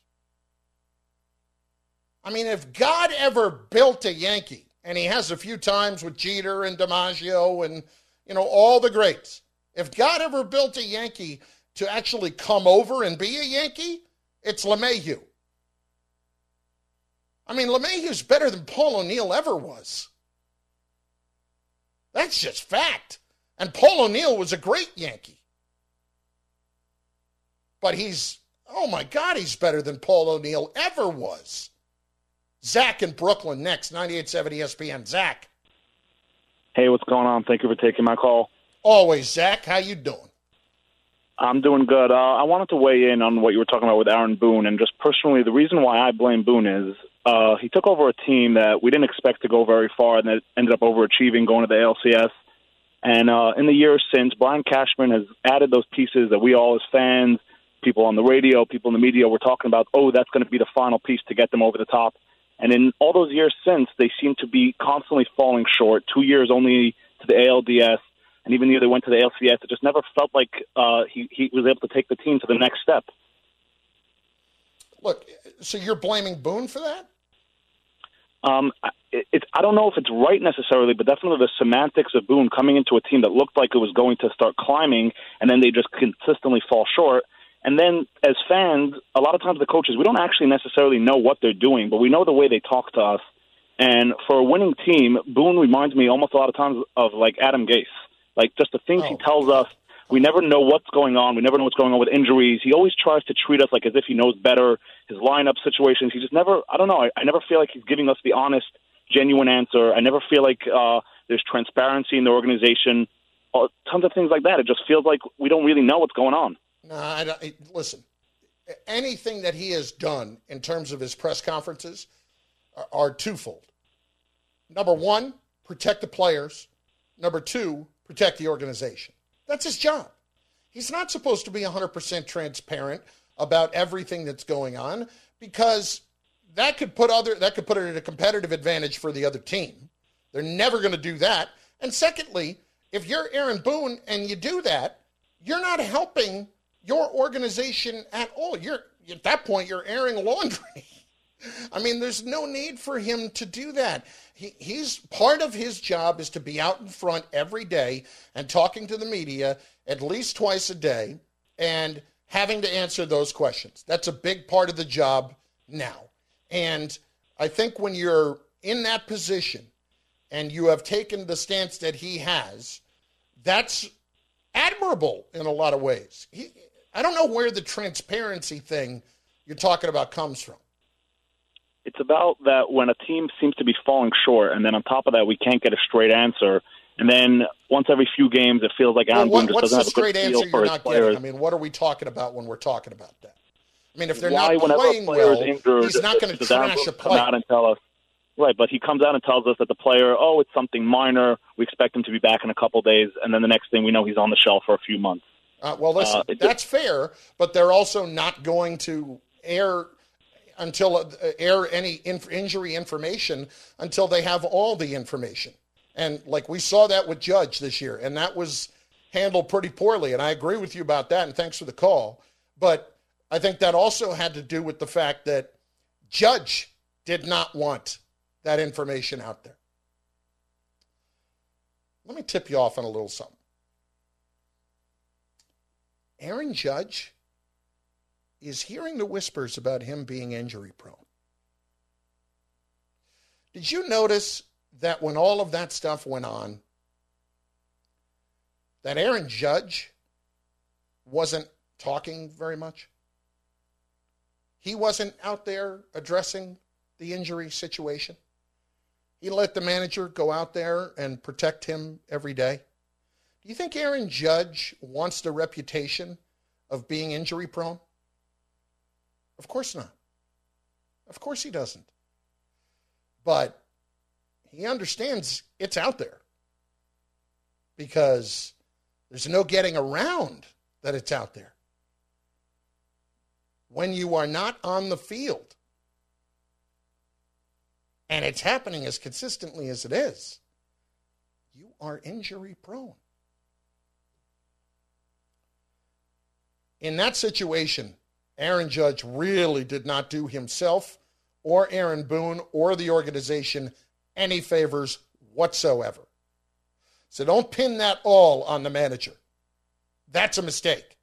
I mean, if God ever built a Yankee, and he has a few times with Jeter and DiMaggio and, all the greats, if God ever built a Yankee to actually come over and be a Yankee, it's LeMahieu. I mean, LeMahieu's better than Paul O'Neill ever was. That's just fact. And Paul O'Neill was a great Yankee. But he's better than Paul O'Neill ever was. Zach in Brooklyn next, 98.7 ESPN. Zach. Hey, what's going on? Thank you for taking my call. Always, Zach. How you doing? I'm doing good. I wanted to weigh in on what you were talking about with Aaron Boone, and just personally, the reason why I blame Boone is he took over a team that we didn't expect to go very far, and that ended up overachieving, going to the ALCS. And in the years since, Brian Cashman has added those pieces that we all as fans, people on the radio, people in the media were talking about, that's going to be the final piece to get them over the top. And in all those years since, they seem to be constantly falling short. 2 years only to the ALDS, and even the year they went to the ALCS, it just never felt like he was able to take the team to the next step. Look, so you're blaming Boone for that? I don't know if it's right necessarily, but definitely the semantics of Boone coming into a team that looked like it was going to start climbing, and then they just consistently fall short. And then as fans, a lot of times the coaches, we don't actually necessarily know what they're doing, but we know the way they talk to us. And for a winning team, Boone reminds me almost a lot of times of like Adam Gase. Like just the things he tells us, we never know what's going on. We never know what's going on with injuries. He always tries to treat us like as if he knows better. His lineup situations, he just never, I don't know, I never feel like he's giving us the honest, genuine answer. I never feel like there's transparency in the organization. Tons of things like that. It just feels like we don't really know what's going on. No, listen, anything that he has done in terms of his press conferences are twofold. Number one, protect the players. Number two, protect the organization. That's his job. He's not supposed to be 100% transparent about everything that's going on because that could put it at a competitive advantage for the other team. They're never going to do that. And secondly, if you're Aaron Boone and you do that, you're not helping your organization at all. At that point, you're airing laundry. I mean, there's no need for him to do that. He's part of his job is to be out in front every day and talking to the media at least twice a day and having to answer those questions. That's a big part of the job now. And I think when you're in that position and you have taken the stance that he has, that's admirable in a lot of ways. I don't know where the transparency thing you're talking about comes from. It's about that when a team seems to be falling short, and then on top of that, we can't get a straight answer, And then once every few games, it feels like Aaron Boone just doesn't have a good feel for his players. I mean, what are we talking about when we're talking about that? I mean, if they're Why, not playing well, injured, he's not going to trash a player. Come out and tell us, right, but he comes out and tells us that the player, it's something minor. We expect him to be back in a couple days, and then the next thing we know, he's on the shelf for a few months. Well, listen, that's fair, but they're also not going to air any injury information until they have all the information. And like we saw that with Judge this year, and that was handled pretty poorly. And I agree with you about that, and thanks for the call. But I think that also had to do with the fact that Judge did not want that information out there. Let me tip you off on a little something. Aaron Judge is hearing the whispers about him being injury prone. Did you notice that when all of that stuff went on, that Aaron Judge wasn't talking very much? He wasn't out there addressing the injury situation. He let the manager go out there and protect him every day. Do you think Aaron Judge wants the reputation of being injury prone? Of course not. Of course he doesn't. But he understands it's out there because there's no getting around that it's out there. When you are not on the field, and it's happening as consistently as it is, you are injury prone. In that situation, Aaron Judge really did not do himself or Aaron Boone or the organization any favors whatsoever. So don't pin that all on the manager. That's a mistake.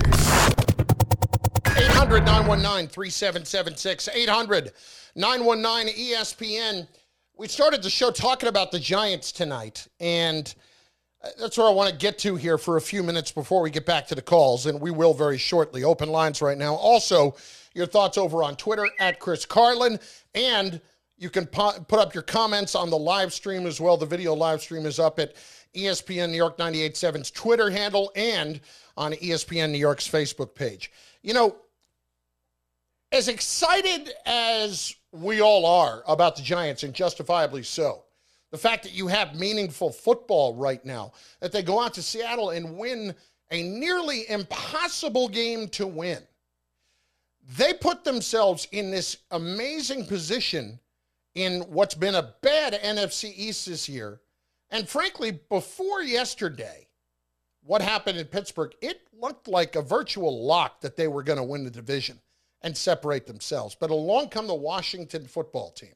800-919-3776. 800-919-ESPN. We started the show talking about the Giants tonight, and that's where I want to get to here for a few minutes before we get back to the calls, and we will very shortly. Open lines right now. Also, your thoughts over on Twitter at Chris Carlin, and you can put up your comments on the live stream as well. The video live stream is up at ESPN New York 98.7's Twitter handle and on ESPN New York's Facebook page. You know, as excited as we all are about the Giants, and justifiably so, the fact that you have meaningful football right now, that they go out to Seattle and win a nearly impossible game to win, they put themselves in this amazing position in what's been a bad NFC East this year. And frankly, before yesterday, what happened in Pittsburgh, it looked like a virtual lock that they were going to win the division and separate themselves. But along comes the Washington football team.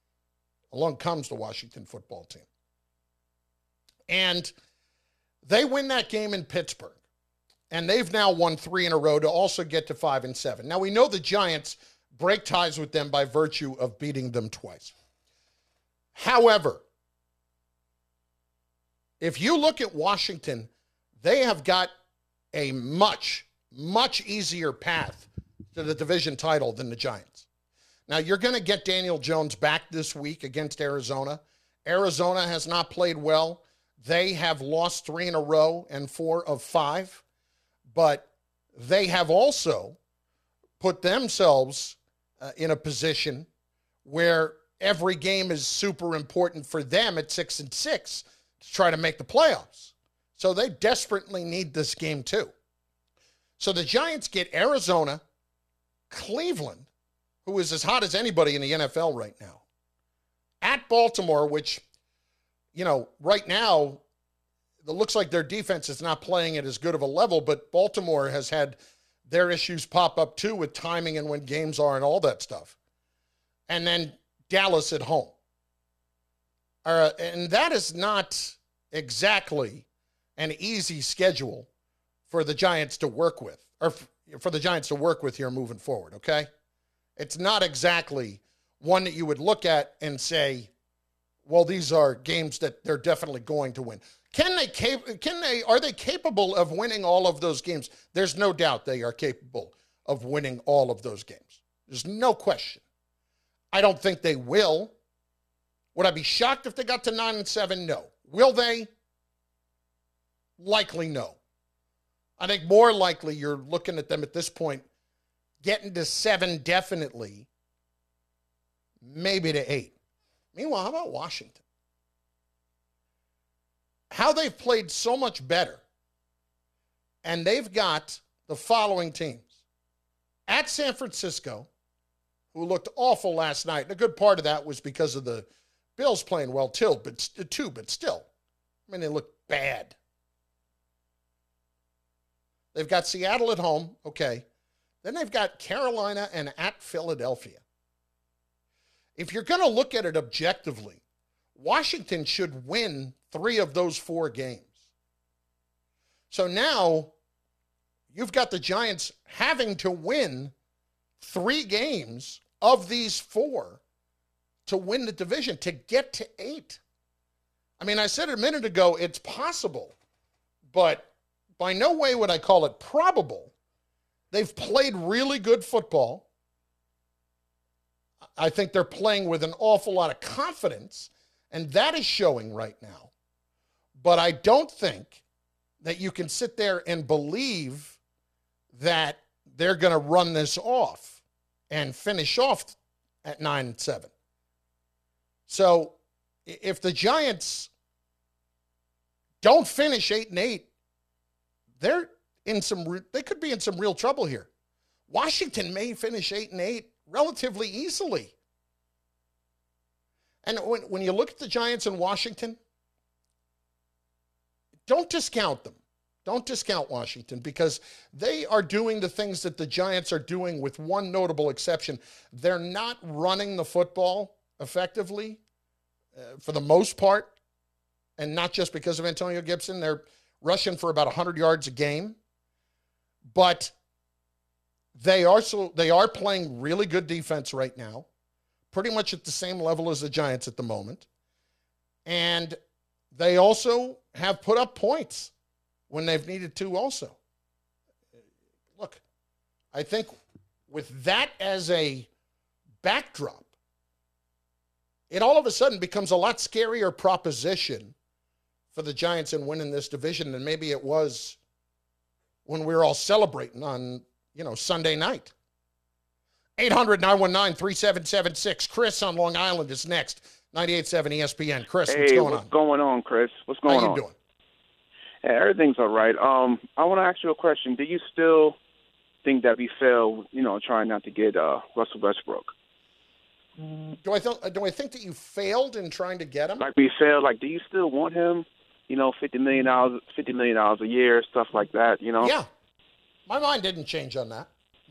And they win that game in Pittsburgh. And they've now won 3 in a row to also get to 5-7. Now, we know the Giants break ties with them by virtue of beating them twice. However, if you look at Washington, they have got a much, much easier path to the division title than the Giants. Now, you're going to get Daniel Jones back this week against Arizona. Arizona has not played well. They have lost 3 in a row and 4 of 5. But they have also put themselves in a position where every game is super important for them at 6-6 to try to make the playoffs. So they desperately need this game too. So the Giants get Arizona, Cleveland, who is as hot as anybody in the NFL right now, at Baltimore, which, you know, right now, it looks like their defense is not playing at as good of a level, but Baltimore has had their issues pop up too with timing and when games are and all that stuff. And then Dallas at home. And that is not exactly an easy schedule for the Giants to work with, or for the Giants to work with here moving forward, okay? It's not exactly one that you would look at and say, well, these are games that they're definitely going to win. Are they capable of winning all of those games? There's no doubt they are capable of winning all of those games. There's no question. I don't think they will. Would I be shocked if they got to 9-7? No. Will they? Likely no. I think more likely you're looking at them at this point getting to 7 definitely, maybe to 8. Meanwhile, how about Washington? How they've played so much better. And they've got the following teams. At San Francisco, who looked awful last night. And a good part of that was because of the Bills playing well too, but still. I mean, they look bad. They've got Seattle at home, okay. Then they've got Carolina and at Philadelphia. If you're going to look at it objectively, Washington should win 3 of those 4 games. So now you've got the Giants having to win 3 games of these 4 to win the division, to get to 8. I mean, I said a minute ago, it's possible, but by no way would I call it probable. They've played really good football. I think they're playing with an awful lot of confidence, and that is showing right now. But I don't think that you can sit there and believe that they're going to run this off and finish off at 9-7. So if the Giants don't finish 8-8, they could be in some real trouble here. Washington may finish 8-8 relatively easily. And when you look at the Giants in Washington, don't discount them. Don't discount Washington, because they are doing the things that the Giants are doing with one notable exception. They're not running the football effectively for the most part, and not just because of Antonio Gibson. They're rushing for about 100 yards a game. But they are playing really good defense right now, pretty much at the same level as the Giants at the moment. And they also have put up points when they've needed to also. Look, I think with that as a backdrop, it all of a sudden becomes a lot scarier proposition for the Giants in winning this division than maybe it was when we were all celebrating on, Sunday night. 800-919-3776. Chris on Long Island is next. 98.7 ESPN. Chris, what's going on? What's going on, Chris? What's going on? How you doing? Hey, everything's all right. I want to ask you a question. Do you still think that we failed, trying not to get Russell Westbrook? Do I think that you failed in trying to get him? Like we failed. Like, do you still want him? $50 million a year, stuff like that. Yeah, my mind didn't change on that.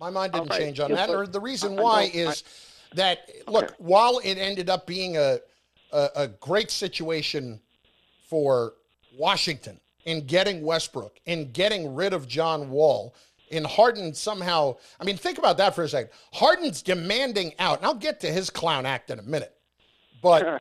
Or the reason why is that while it ended up being a great situation for Washington in getting Westbrook, in getting rid of John Wall, in Harden somehow, think about that for a second. Harden's demanding out, and I'll get to his clown act in a minute. But,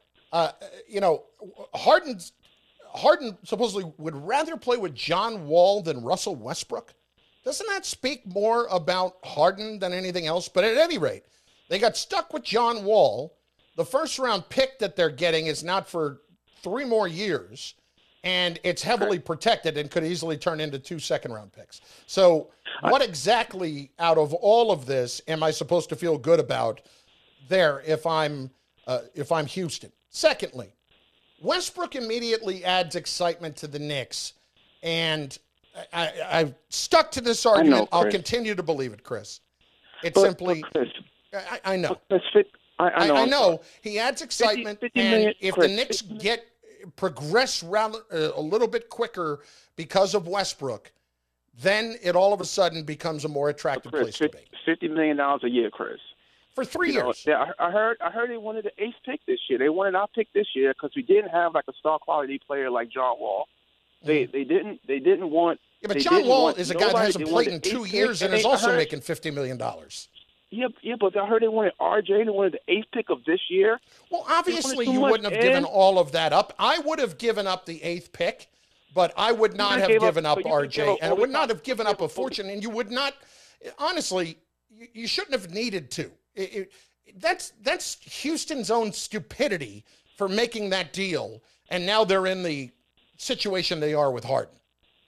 Harden supposedly would rather play with John Wall than Russell Westbrook. Doesn't that speak more about Harden than anything else? But at any rate, they got stuck with John Wall. The first-round pick that they're getting is not for 3 more years, and it's heavily protected and could easily turn into 2 second-round picks. So what exactly out of all of this am I supposed to feel good about there if I'm Houston? Secondly, Westbrook immediately adds excitement to the Knicks, and I've stuck to this argument. I'll continue to believe it, Chris. It's simply, Chris, I know. I know. He adds excitement, 50 and million, if Chris, the Knicks progress a little bit quicker because of Westbrook, then it all of a sudden becomes a more attractive place to be. $50 million a year, Chris. For 3 years. Yeah, I heard they wanted the 8th pick this year. They wanted our pick this year because we didn't have like a star quality player like John Wall. They didn't want. Yeah, but John Wall is a guy that hasn't played in 2 years and is also making $50 million. Yeah, but I heard they wanted RJ. They wanted the 8th pick of this year. Well, obviously you wouldn't have given all of that up. I would have given up the 8th pick, but I would not have given up RJ, and I would not have given up a fortune. And you would not, honestly, you shouldn't have needed to. That's Houston's own stupidity for making that deal, and now they're in the situation they are with Harden.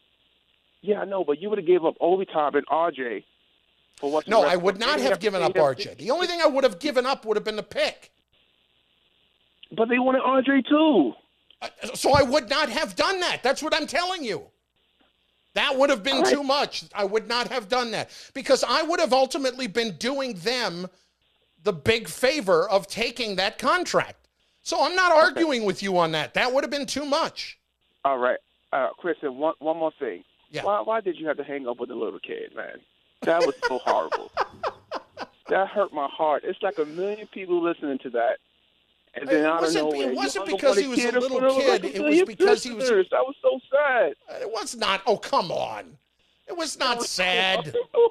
Yeah, I know, but you would have gave up overtime and RJ for what's No, I would not have given up RJ. The only thing I would have given up would have been the pick. But they wanted RJ too. So I would not have done that. That's what I'm telling you. That would have been too much. I would not have done that because I would have ultimately been doing them the big favor of taking that contract. So I'm not arguing with you on that. That would have been too much. All right. Chris, and one more thing. Yeah. Why did you have to hang up with the little kid, man? That was so horrible. That hurt my heart. It's like a million people listening to that. And then I don't know. It wasn't because he was a little kid. It was because he was. That was so sad. It was not. Oh, come on. It was not sad.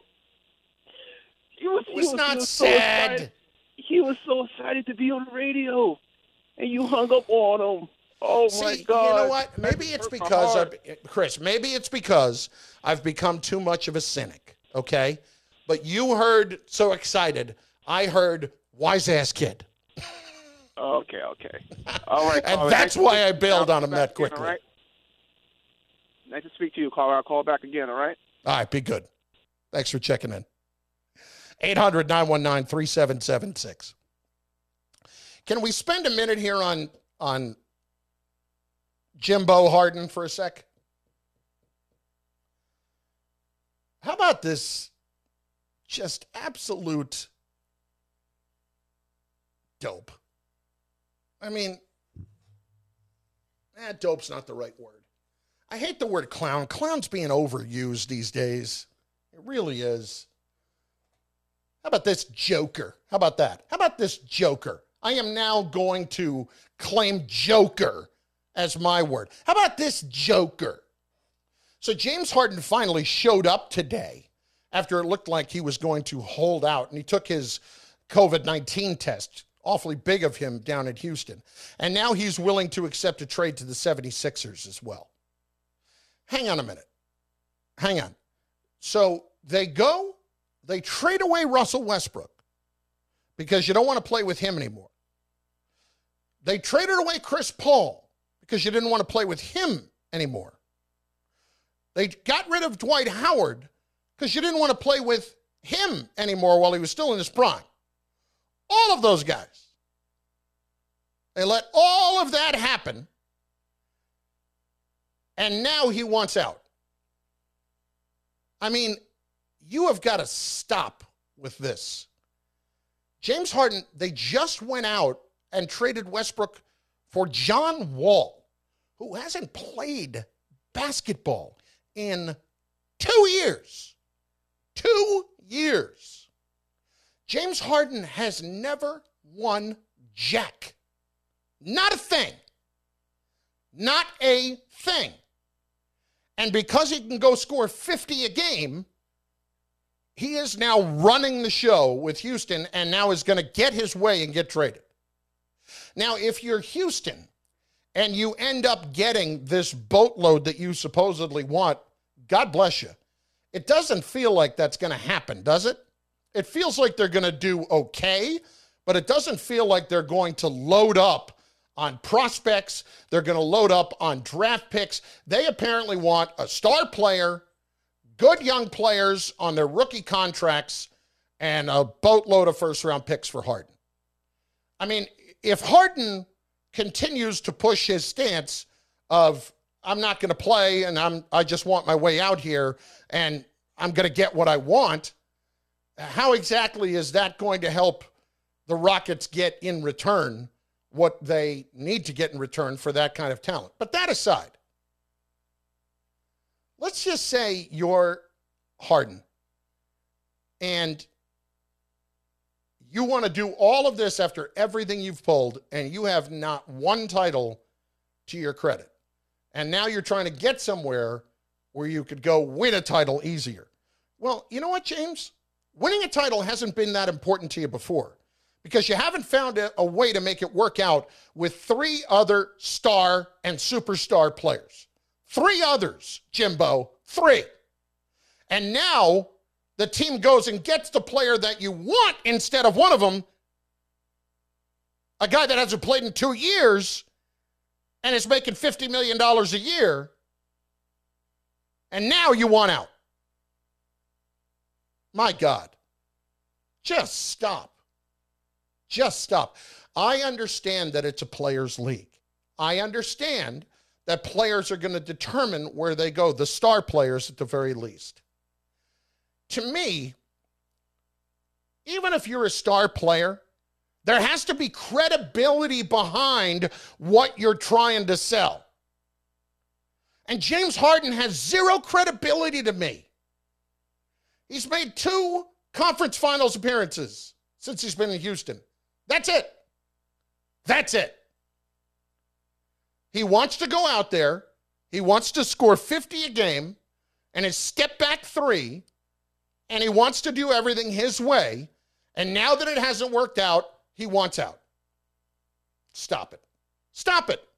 He was not sad. So he was so excited to be on the radio, and you hung up on him. Oh, my God. You know what? Maybe it's because, Chris, maybe it's because I've become too much of a cynic, okay? But you heard so excited. I heard wise-ass kid. Okay. All right. And that's why I bailed on him that quickly. All right. Nice to speak to you, caller. I'll call back again, all right? All right, be good. Thanks for checking in. 800-919-3776. Can we spend a minute here on Jimbo Harden for a sec? How about this just absolute dope? I mean, dope's not the right word. I hate the word clown. Clown's being overused these days. It really is. How about this joker? How about that? How about this joker? I am now going to claim joker as my word. How about this joker? So James Harden finally showed up today after it looked like he was going to hold out, and he took his COVID-19 test. Awfully big of him down at Houston. And now he's willing to accept a trade to the 76ers as well. Hang on a minute. Hang on. So they trade away Russell Westbrook because you don't want to play with him anymore. They traded away Chris Paul because you didn't want to play with him anymore. They got rid of Dwight Howard because you didn't want to play with him anymore while he was still in his prime. All of those guys. They let all of that happen, and now he wants out. I mean, you have got to stop with this. James Harden, they just went out and traded Westbrook for John Wall, who hasn't played basketball in 2 years. 2 years. James Harden has never won jack. Not a thing. Not a thing. And because he can go score 50 a game, he is now running the show with Houston and now is going to get his way and get traded. Now, if you're Houston and you end up getting this boatload that you supposedly want, God bless you. It doesn't feel like that's going to happen, does it? It feels like they're going to do okay, but it doesn't feel like they're going to load up on prospects. They're going to load up on draft picks. They apparently want a star player, good young players on their rookie contracts, and a boatload of first-round picks for Harden. I mean, if Harden continues to push his stance of, I'm not going to play and I just want my way out here and I'm going to get what I want, how exactly is that going to help the Rockets get in return what they need to get in return for that kind of talent? But that aside, let's just say you're Harden and you want to do all of this after everything you've pulled and you have not one title to your credit. And now you're trying to get somewhere where you could go win a title easier. Well, you know what, James? Winning a title hasn't been that important to you before because you haven't found a way to make it work out with 3 other star and superstar players. 3 others, Jimbo, 3. And now the team goes and gets the player that you want instead of one of them, a guy that hasn't played in 2 years and is making $50 million a year. And now you want out. My God. Just stop. Just stop. I understand that it's a players' league. I understand that players are going to determine where they go, the star players at the very least. To me, even if you're a star player, there has to be credibility behind what you're trying to sell. And James Harden has zero credibility to me. He's made 2 conference finals appearances since he's been in Houston. That's it. That's it. He wants to go out there. He wants to score 50 a game and his step back 3, and he wants to do everything his way. And now that it hasn't worked out, he wants out. Stop it. Stop it.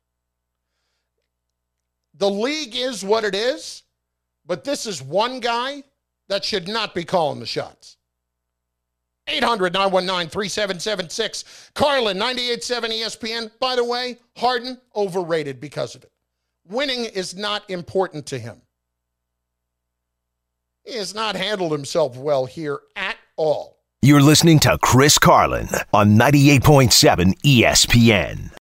The league is what it is, but this is one guy that should not be calling the shots. 800-919-3776. Carlin, 98.7 ESPN. By the way, Harden, overrated because of it. Winning is not important to him. He has not handled himself well here at all. You're listening to Chris Carlin on 98.7 ESPN.